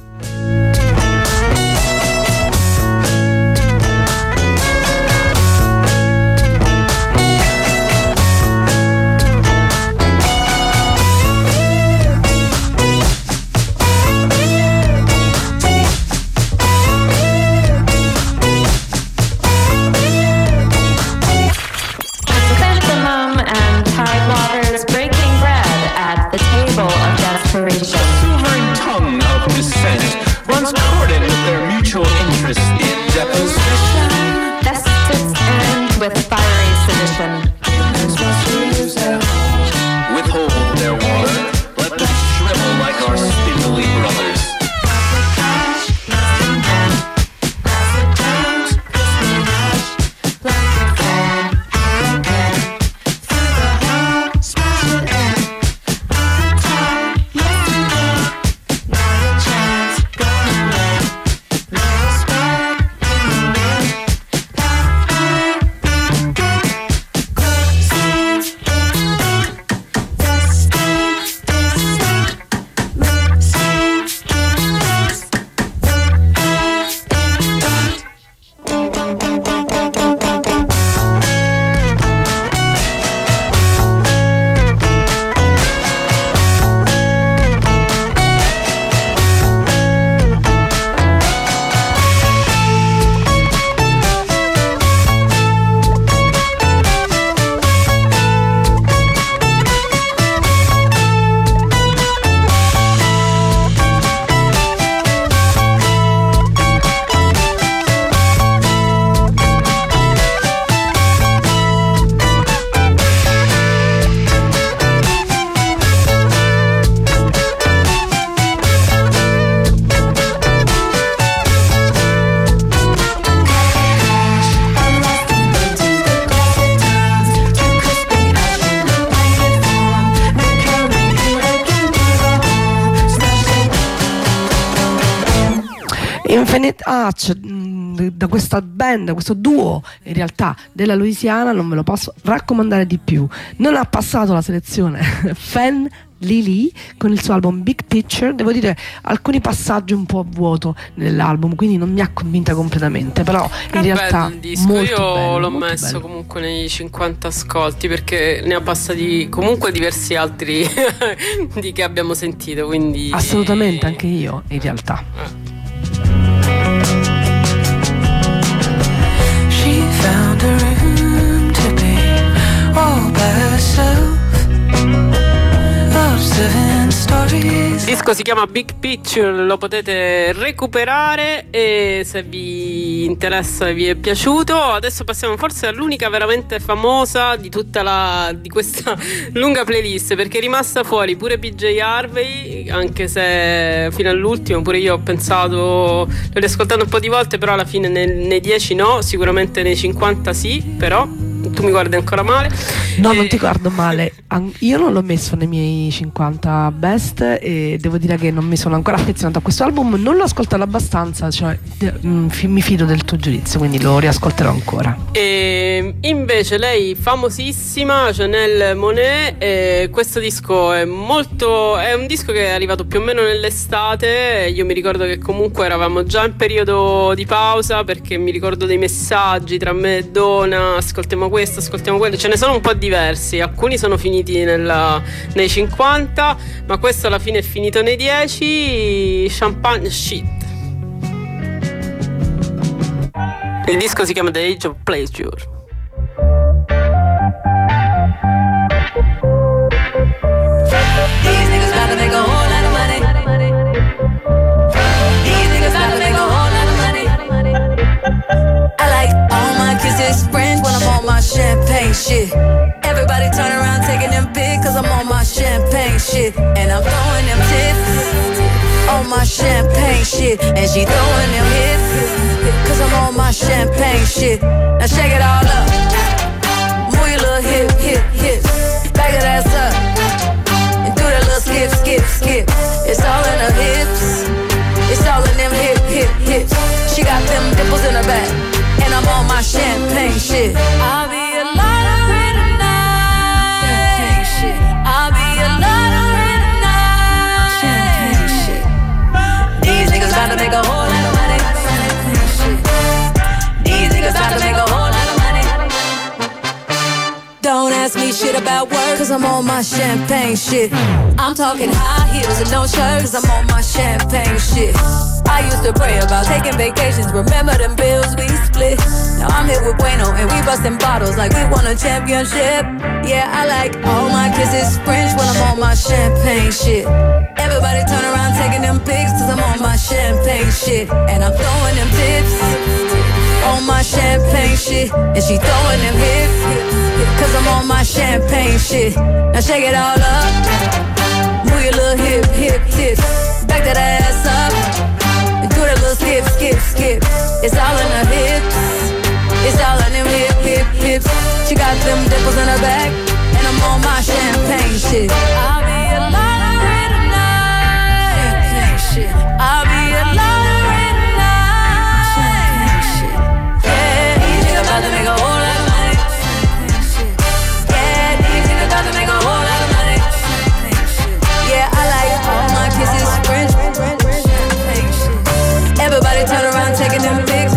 Silvering tongue of dissent runs according with their mutual interest in deposition. Despots end with fiery sedition. Withhold their water, let them shrivel like our spindly brothers. Infinite Arch, da questa band, da questo duo in realtà della Louisiana, non ve lo posso raccomandare di più. Non ha passato la selezione Fan Lily con il suo album Big Picture. Devo dire alcuni passaggi un po' a vuoto nell'album, quindi non mi ha convinta completamente, però in realtà il disco. molto io bello, l'ho molto messo bello. Comunque nei cinquanta ascolti perché ne ha passati comunque diversi altri di che abbiamo sentito, quindi Assolutamente, anche io in realtà. She found a room to be all by herself. Seven stories. Il disco si chiama Big Picture, lo potete recuperare e se vi interessa e vi è piaciuto. Adesso passiamo forse all'unica veramente famosa di tutta la di questa lunga playlist, perché è rimasta fuori pure P J Harvey, anche se fino all'ultimo pure io ho pensato, l'ho riascoltato un po' di volte, però alla fine nei, nei dieci no, sicuramente nei cinquanta sì, però tu mi guardi ancora male. No, e... non ti guardo male. Io non l'ho messo nei miei cinquanta best e devo dire che non mi sono ancora affezionato a questo album, non l'ho ascoltato abbastanza, cioè mi fido del tuo giudizio, quindi lo riascolterò ancora. E invece lei famosissima, Janelle Monáe, e questo disco è molto è un disco che è arrivato più o meno nell'estate. Io mi ricordo che comunque eravamo già in periodo di pausa, perché mi ricordo dei messaggi tra me e Dona: ascoltiamo questo, ascoltiamo quello. Ce ne sono un po' diversi, alcuni sono finiti nella, nei cinquanta, ma questo alla fine è finito nei dieci. Champagne Shit. Il disco si chiama The Age of Pleasure. These niggas bout to make a whole lot of money. These niggas bout to make a whole lot of money. I like all my kisses French when I'm on my champagne shit. Everybody turn around taking them pics, cause I'm on my champagne shit. And I'm throwing them tips on my champagne shit. And she throwing them hips, cause I'm on my champagne shit. Now shake it all up. Move your little hip, hip, hips. Back that ass up. And do that little skip, skip, skip. It's all in her hips. It's all in them hip, hip, hips. She got them dimples in her that. And I'm on my champagne shit. I'll be a lottery tonight. Shit. I'll be a lottery tonight. Champagne shit. These niggas about to make a whole lot of money. Shit. These niggas about to make a whole lot of money. Don't ask me shit about work, cause I'm on my champagne shit. I'm talking high heels and no shirt, cause I'm on my champagne shit. I used to pray about taking vacations, remember them bills we split. Now I'm here with Bueno and we busting bottles like we won a championship. Yeah, I like all my kisses French when I'm on my champagne shit. Everybody turn around taking them pics, cause I'm on my champagne shit. And I'm throwing them tips on my champagne shit. And she throwing them hips, cause I'm on my champagne shit. Now shake it all up, move your little hip, hip, tips. Back that ass up, and do that little skip, skip, skip. It's all in her hips, it's all in them hip, hip, hips. She got them dimples in her back, and I'm on my champagne shit. I'll be a lottery tonight. Champagne shit. I'll be a lottery tonight. Champagne shit. Yeah, these niggas about to make a whole lot of money. Champagne shit. Yeah, these niggas about to make a whole lot of money. Champagne shit. Yeah, I like all my kisses French. Champagne shit. Everybody turn around taking them pics.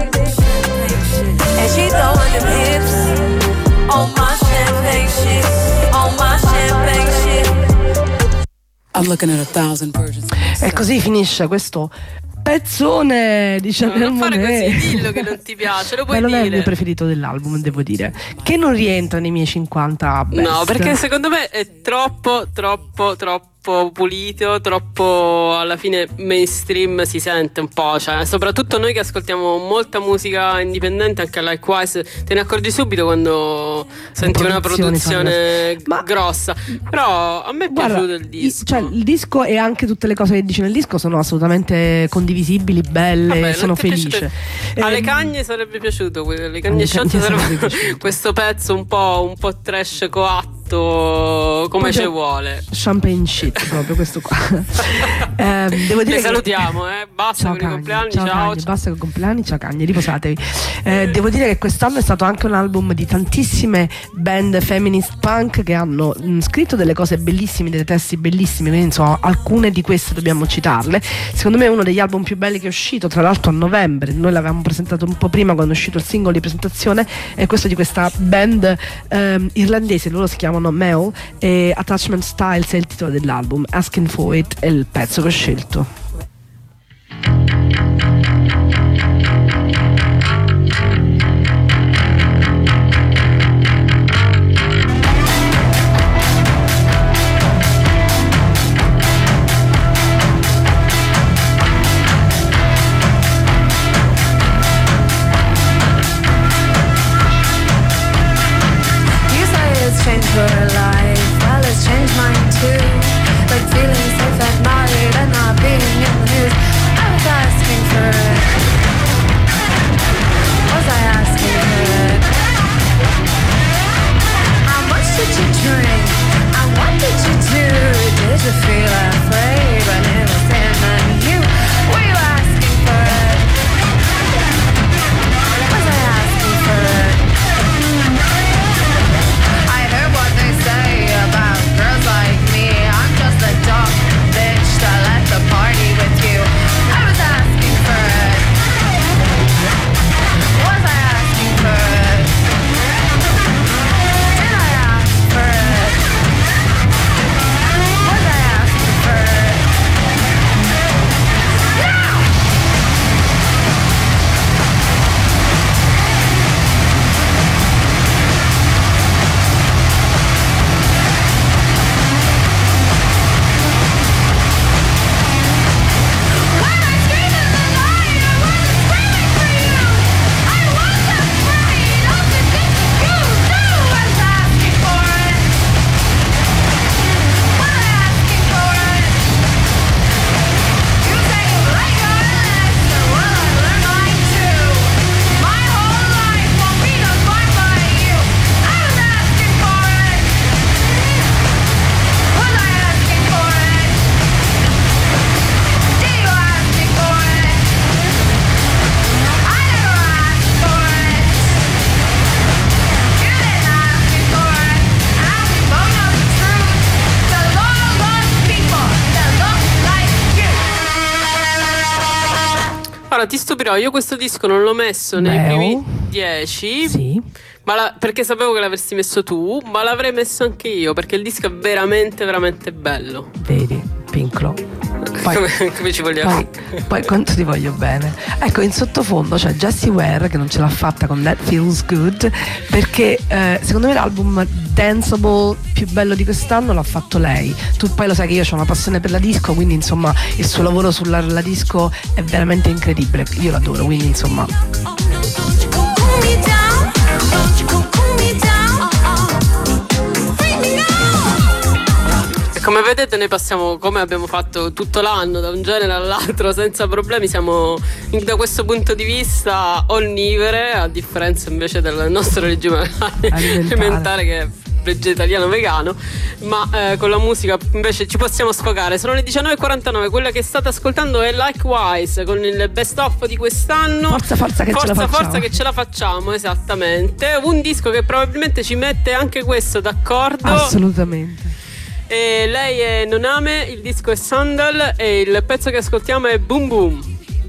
And she throwing them hips on my champagne shit, on my champagne shit. I'm looking at a thousand versions. E così finisce questo pezzone di Chanel non fare Monáe. così, dillo che non ti piace, lo puoi Ma non dire. è il mio preferito dell'album, devo dire, che non rientra nei miei cinquanta best. No, perché secondo me è troppo, troppo, troppo pulito, troppo alla fine mainstream, si sente un po', cioè soprattutto noi che ascoltiamo molta musica indipendente, anche likewise, te ne accorgi subito quando senti una produzione Ma, grossa. Però a me è guarda, piaciuto il disco. Cioè il disco e anche tutte le cose che dice nel disco sono assolutamente condivisibile, belle, Vabbè, sono non ti è felice. piaciuto? Alle Ehm, cagne sarebbe piaciuto, alle cagne Alle sciolte cagne sarebbe sarebbe piaciuto. questo pezzo un po', un po' trash coatto, come ci Proprio vuole. Champagne shit, proprio questo qua. Ehm, devo dire Le che- salutiamo, eh. Basta Ciao con i Cagni, compleanni, ciao, ciao. Cagni, basta con i compleanni, ciao Cagni, riposatevi. Eh, devo dire che quest'anno è stato anche un album di tantissime band feminist punk che hanno mh, scritto delle cose bellissime, dei testi bellissimi, quindi insomma alcune di queste dobbiamo citarle. Secondo me è uno degli album più belli che è uscito, tra l'altro a novembre, noi l'avevamo presentato un po' prima quando è uscito il singolo di presentazione, è questo di questa band ehm, irlandese, loro si chiamano Mel, e Attachment Styles è il titolo dell'album, Asking For It è il pezzo che ho scelto. You say it's changed your life, well it's changed mine too. Like feeling safe at night and not being in the news. I was asking for it. Was I asking for it? How much did you drink? And what did you do? Did you feel afraid when it was him and you? Were you asking for it? Was I asking for it? I heard what they say about girls like me. I'm just a dumb bitch that left the party with you. I was asking for it. Was I asking for it? Did I ask for it? Was I asking for it? Guarda, ti stupirò, io questo disco non l'ho messo nei Beh, primi dieci. Sì. Ma la, perché sapevo che l'avresti messo tu, ma l'avrei messo anche io, perché il disco è veramente, veramente bello. Vedi, Pinklo. Poi, come, come ci vogliamo? Poi, poi quanto ti voglio bene. Ecco, in sottofondo c'è Jessie Ware che non ce l'ha fatta con That Feels Good, perché eh, secondo me l'album danceable più bello di quest'anno l'ha fatto lei. Tu poi lo sai che io ho una passione per la disco, quindi insomma il suo lavoro sulla la disco è veramente incredibile. Io l'adoro, quindi insomma. Come vedete noi passiamo, come abbiamo fatto tutto l'anno, da un genere all'altro senza problemi, siamo da questo punto di vista onnivore, a differenza invece del nostro regime alimentare che è vegetariano vegano, ma eh, con la musica invece ci possiamo sfogare. Sono le diciannove e quarantanove, quella che state ascoltando è Likewise con il best of di quest'anno. Forza forza che forza, ce la facciamo. Forza che ce la facciamo, esattamente. Un disco che probabilmente ci mette anche questo d'accordo. Assolutamente. E lei è Noname, il disco è Sandal e il pezzo che ascoltiamo è Boom Boom.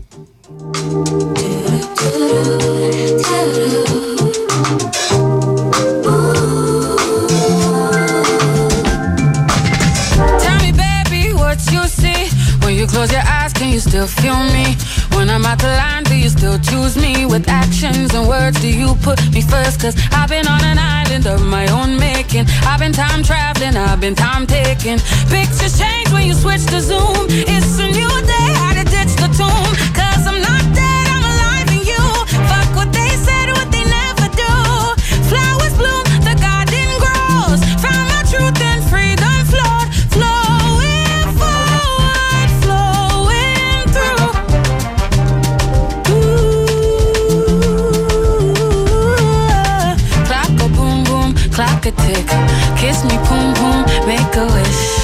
Tell me baby what you see. When you close your eyes can you still feel me? When I'm out the line do you still choose me? With actions and words do you put me first? Cause I've been on an island of my own making. I've been time traveling, I've been time taking. Pictures change when you switch to zoom. It's a new day, had to ditch the tomb. Cause I'm not dead, I'm alive in you. Fuck what they said, what they never do. Flowers bloom, the garden grows. Found my truth and freedom flowed. Flowing forward, flowing through. Clock a boom boom, clock a tick. Kiss me, boom boom, make a wish.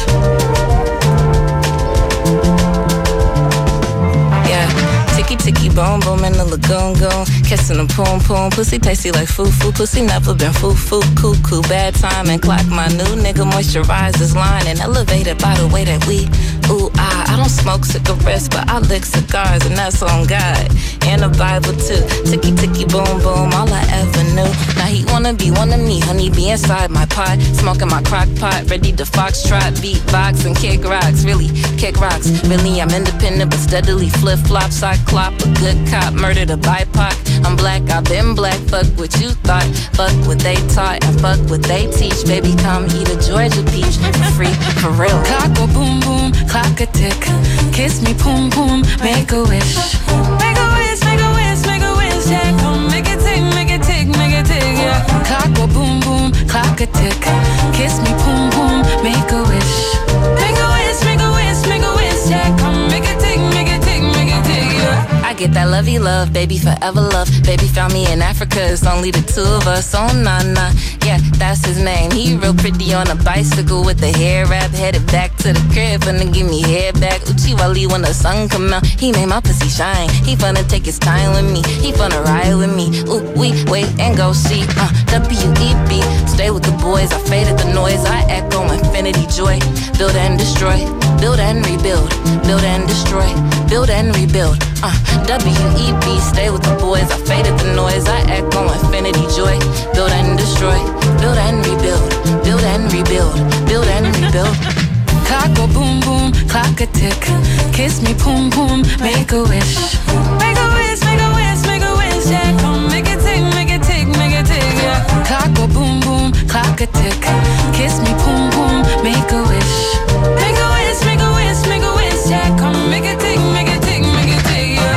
Yeah, ticky ticky boom boom in the lagoon goon. Kissing the poom poom, pussy tasty like foo foo. Pussy never been foo foo, cuckoo. Bad time and clock my new nigga moisturizes line and elevated by the way that we. Ooh ah, I don't smoke cigarettes, but I lick cigars and that's on God. And the Bible too. Ticky ticky boom boom, all I ever knew. Now he wanna be one of me, honey, be inside my pot, smoking my crock pot, ready to foxtrot, beatbox and kick rocks. Really, kick rocks. Really, I'm independent but steadily flip flops. I clop a good cop, murdered a B I P O C. I'm black, I've been black. Fuck what you thought, fuck what they taught, and fuck what they teach. Baby, come eat a Georgia peach for free, for real. Clock a boom boom, clock a tick. Kiss me, boom boom, make a wish. Make a wish, make a wish, make a wish. Yeah, come make it tick, make it tick, make it tick. Yeah. Clock a boom boom, clock a tick. Kiss me, boom boom, make a wish. Make a wish, make a wish, make a wish. Yeah, come make it tick, make it tick, make it tick. Yeah. I get that lovey love, baby, forever love. Baby found me in Africa, it's only the two of us. Oh, nah, nah, yeah, that's his name. He real pretty on a bicycle with the hair wrap. Headed back to the crib, finna give me head back. Uchiwali when the sun come out, he made my pussy shine. He finna take his time with me, he finna ride with me. Ooh, we wait and go see, uh, W E B. Stay with the boys, I faded the noise. I echo infinity joy. Build and destroy, build and rebuild. Build and destroy, build and rebuild. Uh, W E B, stay with the boys. I faded the noise. I echo infinity joy. Build and destroy, build and rebuild. Build and rebuild, build and rebuild. Clock a boom boom, clock a tick. Kiss me, boom boom, make a wish. Make a wish, make a wish, make a wish. Yeah, come make it tick, make it tick, make it tick. Yeah. Clock a boom boom, clock a tick. Kiss me, boom boom, make a wish. Make a wish, make a wish, make a wish. Yeah, come make it tick, make it tick, make it tick. Yeah.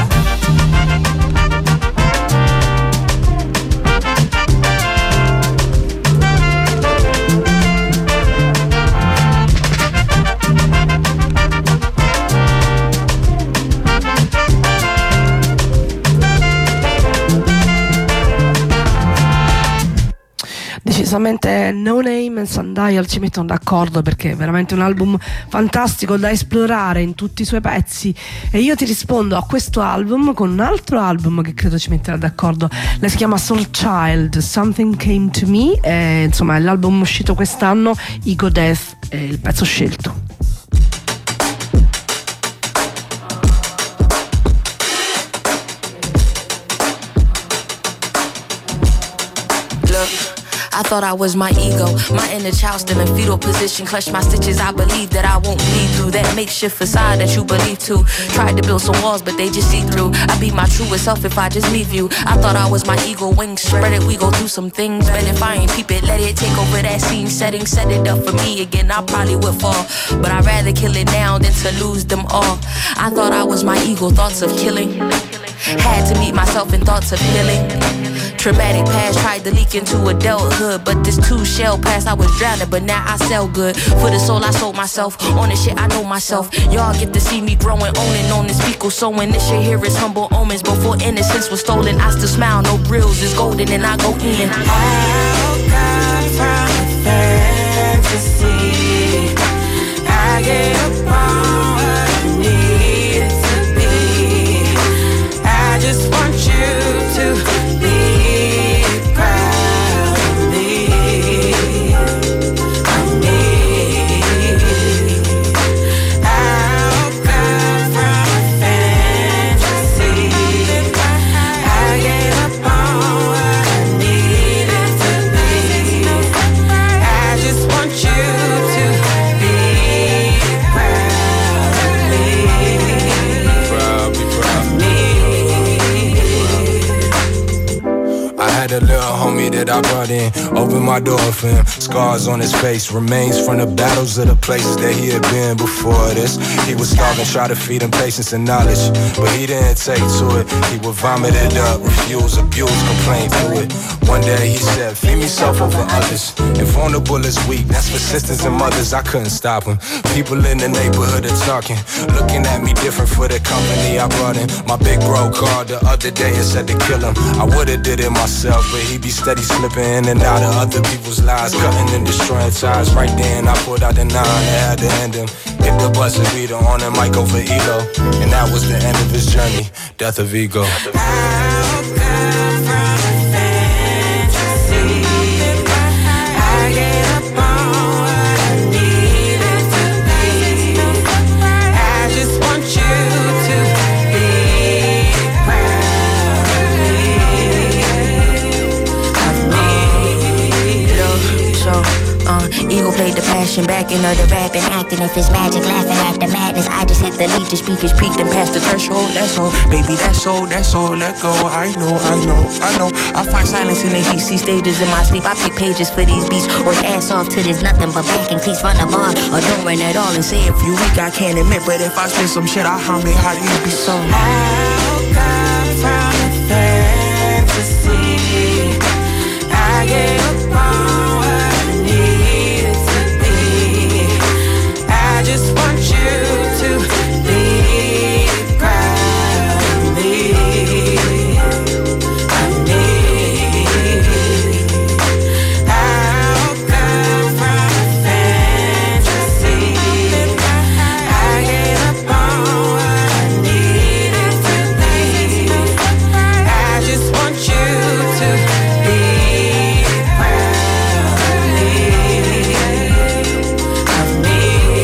Decisamente No Name e Sundial ci mettono d'accordo, perché è veramente un album fantastico da esplorare in tutti i suoi pezzi. E io ti rispondo a questo album con un altro album che credo ci metterà d'accordo. Lei si chiama Soul Child, Something Came to Me, e, insomma è l'album uscito quest'anno, Ego Death è il pezzo scelto. I thought I was my ego, my inner child still in fetal position. Clutch my stitches, I believe that I won't bleed through that makeshift facade that you believe to. Tried to build some walls, but they just see through. I be my truest self if I just leave you. I thought I was my ego, wings spread it, we go through some things. But if I ain't peep it, let it take over that scene setting. Set it up for me again, I probably would fall. But I'd rather kill it now than to lose them all. I thought I was my ego, thoughts of killing. Had to meet myself in thoughts of healing. Traumatic past tried to leak into adulthood, but this two shell past I was drowning, but now I sell good. For the soul I sold myself, on the shit I know myself. Y'all get to see me growing, owning on this fecal sowing. This shit here is humble omens. Before innocence was stolen, I still smile, no grills is golden and I go in. I come from a fantasy. I get up on what I need it to be. I just want you to be proud of me. Of me. I'll come from a fantasy. I get up on what I need it to be. I just want you to be proud of me. Proud, be proud. Of me. I had a little homie that I brought in, opened my door for him. Scars on his face, remains from the battles of the places that he had been before this. He was starving, tried to feed him patience and knowledge, but he didn't take to it. He would vomit it up, refuse, abuse, complain through it. One day he said, feed me self over others. If vulnerable is weak, that's for sisters and mothers. I couldn't stop him. People in the neighborhood are talking, looking at me different for the company I brought in. My big bro called the other day and said to kill him. I would've did it myself, but he be steady slipping in and out of other people's lives, cutting and destroying ties. Right then I pulled out the nine and had to end him. Hit the bus and beat on the mic over Elo, and that was the end of his journey, death of ego. I'll come from a fantasy. I get up on what I need it to be. I just want you to be proud of me. Of me. So, uh, ego played the passion back into the rapping, acting if it's magic, laughing at the madness. I just hit the lead, the speakers peaked and past the threshold. That's all, baby, that's all, that's all. Let go. I know, I know, I know. I find silence in the heat, see stages in my sleep. I pick pages for these beats, work ass off till there's nothing but back and cleats from the bar, or don't run at all and say if you weak I can't admit. But if I spit some shit, I hum it. How do you be so? I'll come from a fantasy. I get up on what I need it to be. I just want you to be proud of me. Of me. I'll come from a fantasy. I get up on what I need it to be. I just want you to be proud of me. Of me.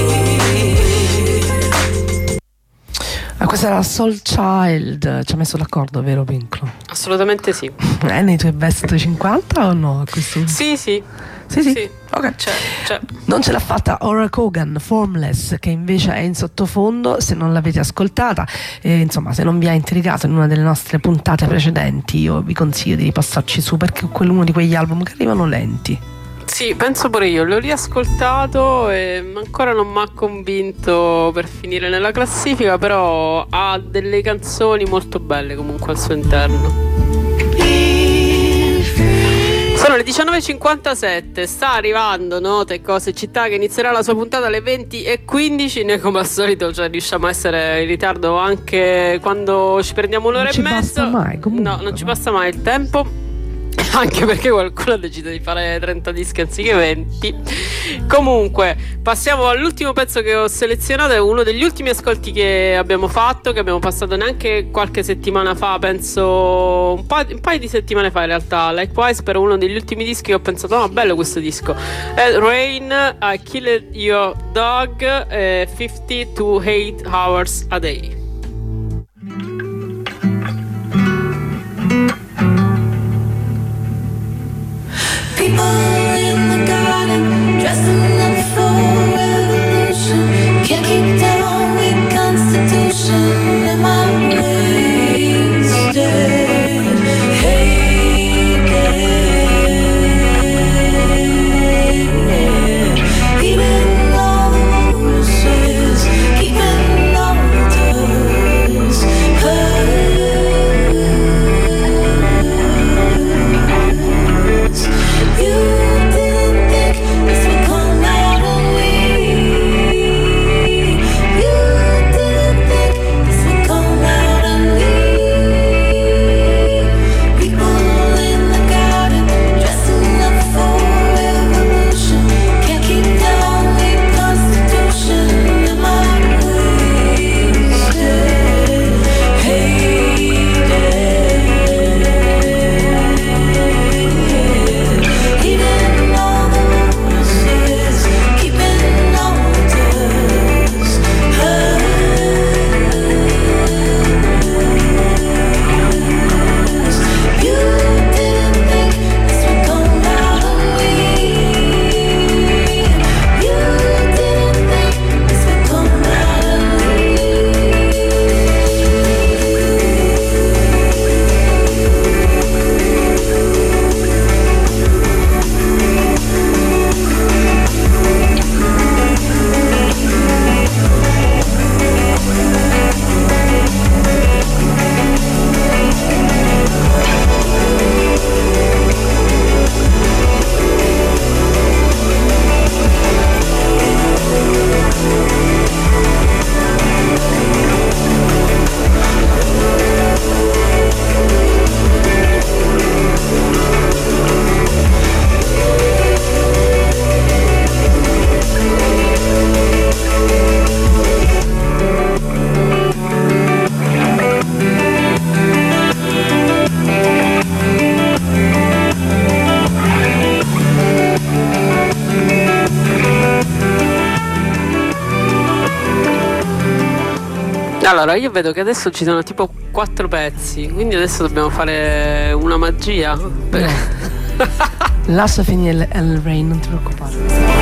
Ah, questa era Soul Child, ci ha messo d'accordo, vero Pinclo? Assolutamente sì. È nei tuoi best cinquanta o no? Questo... Sì, sì. Sì, sì. Sì. Ok. C'è, c'è. Non ce l'ha fatta Ora Kogan, Formless, che invece è in sottofondo. Se non l'avete ascoltata, eh, insomma, se non vi ha intrigato in una delle nostre puntate precedenti, io vi consiglio di ripassarci su, perché è uno di quegli album che arrivano lenti. Sì, penso pure io, l'ho riascoltato e ancora non mi ha convinto per finire nella classifica, però ha delle canzoni molto belle comunque al suo interno. Sono le diciannove e cinquantasette, sta arrivando Note, Cose e Città, che inizierà la sua puntata alle venti e quindici. Noi come al solito, cioè, riusciamo a essere in ritardo anche quando ci prendiamo un'ora non e ci mezzo. passa mai, comunque. No, non ci passa mai il tempo. Anche perché qualcuno ha deciso di fare trenta dischi anziché venti. Comunque, passiamo all'ultimo pezzo che ho selezionato. È uno degli ultimi ascolti che abbiamo fatto, che abbiamo passato neanche qualche settimana fa, penso un, pa- un paio di settimane fa in realtà. Likewise, per uno degli ultimi dischi che ho pensato, oh, bello questo disco. È Rain, I Killed Your Dog, eh, fifty to eight hours a day. People Allora, io vedo che adesso ci sono tipo quattro pezzi, quindi adesso dobbiamo fare una magia. Per... Lascia finire il Rain, non ti preoccupare.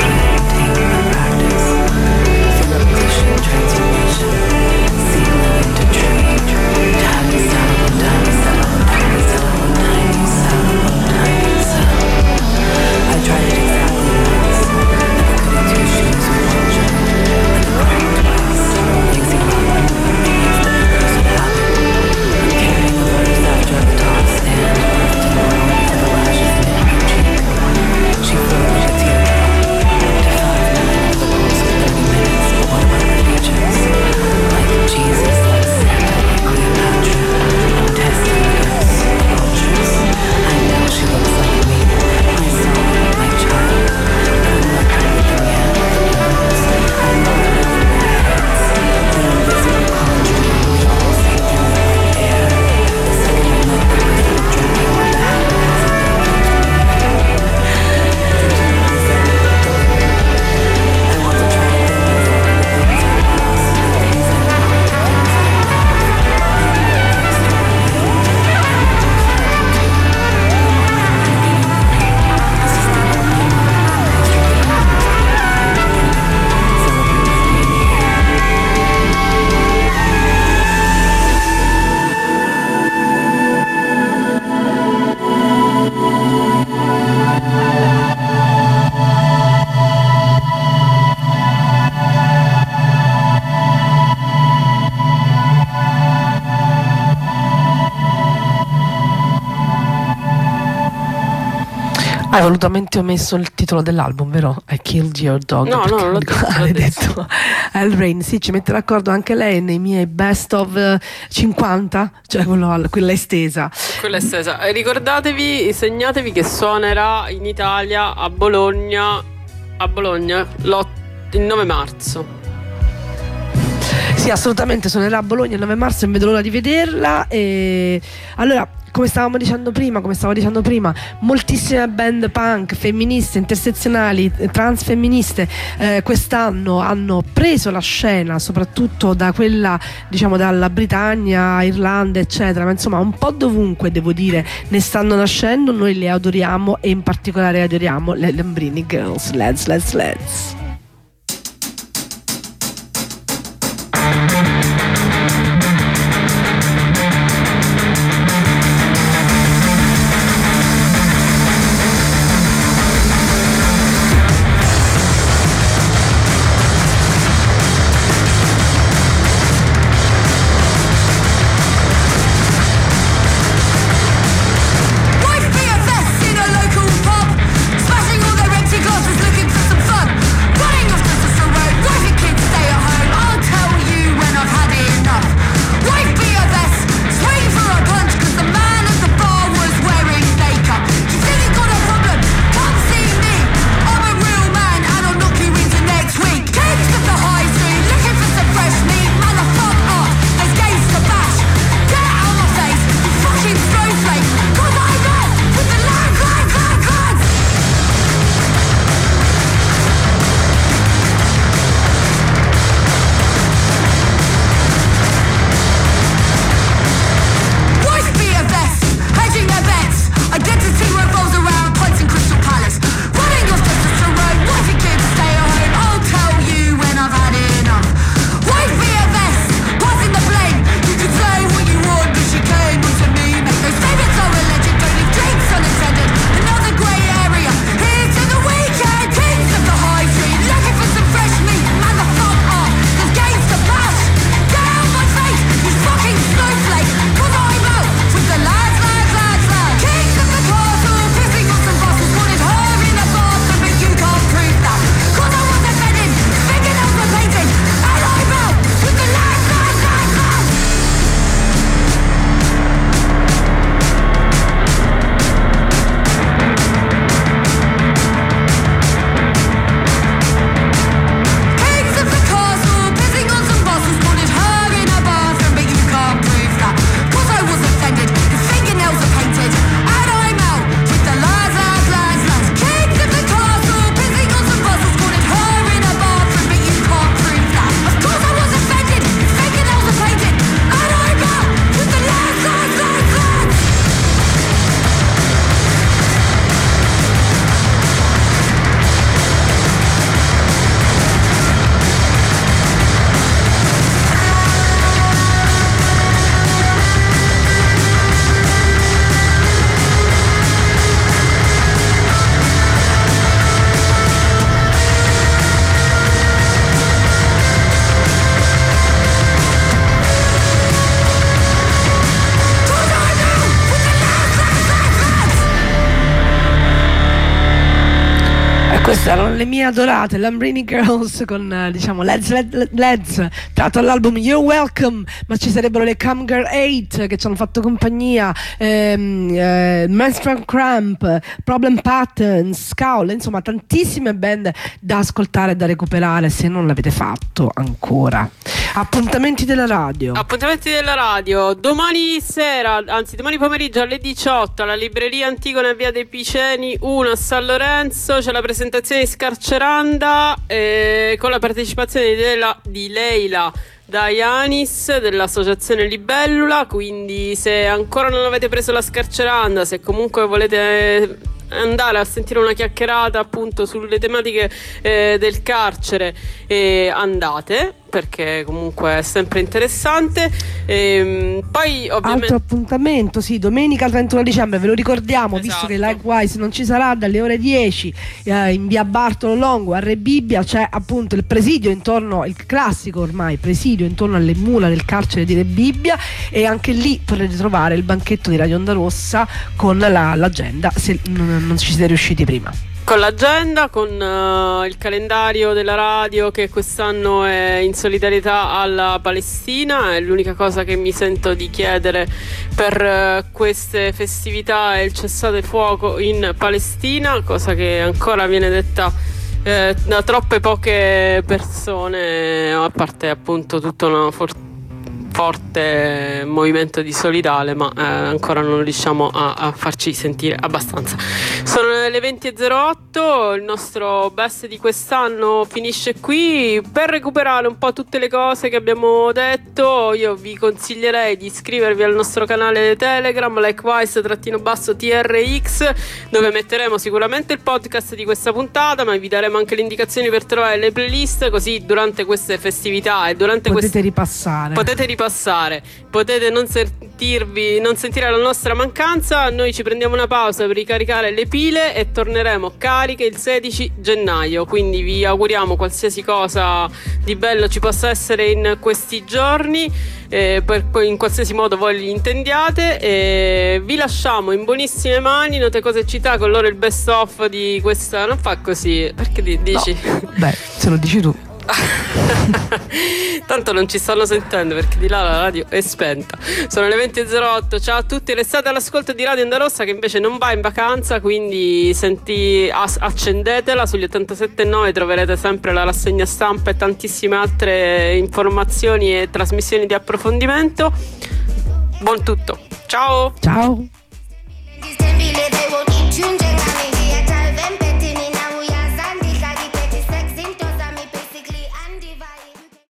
Hai volutamente omesso il titolo dell'album, vero? I Killed Your Dog. No, no, non l'ho detto, hai detto Al Rain. Sì, ci mette d'accordo anche lei nei miei best of cinquanta, cioè quello, quella estesa. Quella estesa. E ricordatevi, segnatevi che suonerà in Italia a Bologna, a Bologna il nove marzo. Sì, assolutamente, suonerà a Bologna il nove marzo, non vedo l'ora di vederla. E allora, come stavamo dicendo prima, come stavo dicendo prima, moltissime band punk femministe, intersezionali, transfemministe eh, quest'anno hanno preso la scena, soprattutto da quella, diciamo, dalla Britannia, Irlanda, eccetera, ma insomma un po' dovunque, devo dire, ne stanno nascendo. Noi le adoriamo e in particolare adoriamo le Lambrini Girls. Let's, let's, let's. Looking for some fun, running off to the road, wife and kids stay at home. I'll tell you when I've had Queste erano le mie adorate Lambrini Girls con diciamo Let's Let's, Let's tratto dall'album You're Welcome, ma ci sarebbero le Cam Girl otto che ci hanno fatto compagnia, ehm, eh, Menstrual Cramp, Problem Patterns, Scowl, insomma tantissime band da ascoltare e da recuperare se non l'avete fatto ancora. Appuntamenti della radio. Appuntamenti della radio domani sera, anzi domani pomeriggio alle diciotto alla libreria Antigona via dei Piceni uno a San Lorenzo c'è la presentazione di Scarceranda eh, con la partecipazione di, Leila, di Leila Daianis dell'associazione Libellula, quindi se ancora non avete preso la Scarceranda, se comunque volete andare a sentire una chiacchierata appunto sulle tematiche eh, del carcere, eh, andate, perché comunque è sempre interessante. E poi ovviamente altro appuntamento, sì, domenica trentuno dicembre, ve lo ricordiamo, esatto. Visto che Likewise non ci sarà, dalle ore dieci eh, in via Bartolo Longo a Re Bibbia c'è appunto il presidio intorno, il classico ormai presidio intorno alle mura del carcere di Re Bibbia, e anche lì potrete trovare il banchetto di Radio Onda Rossa con la, l'agenda se non, non ci siete riusciti prima. Con l'agenda, con uh, il calendario della radio che quest'anno è in solidarietà alla Palestina. È l'unica cosa che mi sento di chiedere per uh, queste festività è il cessate il fuoco in Palestina, cosa che ancora viene detta eh, da troppe poche persone, a parte appunto tutta una fortuna forte movimento di solidale, ma eh, ancora non riusciamo a, a farci sentire abbastanza. Sono le venti e zero otto, il nostro best di quest'anno finisce qui. Per recuperare un po' tutte le cose che abbiamo detto, io vi consiglierei di iscrivervi al nostro canale Telegram likewise trattino basso T R X, dove metteremo sicuramente il podcast di questa puntata, ma vi daremo anche le indicazioni per trovare le playlist, così durante queste festività e durante potete queste ripassare potete ripassare potete non sentirvi non sentire la nostra mancanza. Noi ci prendiamo una pausa per ricaricare le pile e torneremo cariche il sedici gennaio, quindi vi auguriamo qualsiasi cosa di bello ci possa essere in questi giorni, eh, per, in qualsiasi modo voi li intendiate, e vi lasciamo in buonissime mani. Note Cose e Città con loro il best of di questa. Non fa così, perché dici? No. Beh, se lo dici tu. Tanto non ci stanno sentendo perché di là la radio è spenta. Sono le venti e zero otto. Ciao a tutti, restate all'ascolto di Radio Onda Rossa, che invece non va in vacanza, quindi senti, accendetela. Sugli ottantasette virgola nove troverete sempre la rassegna stampa e tantissime altre informazioni e trasmissioni di approfondimento. Buon tutto, ciao. Ciao.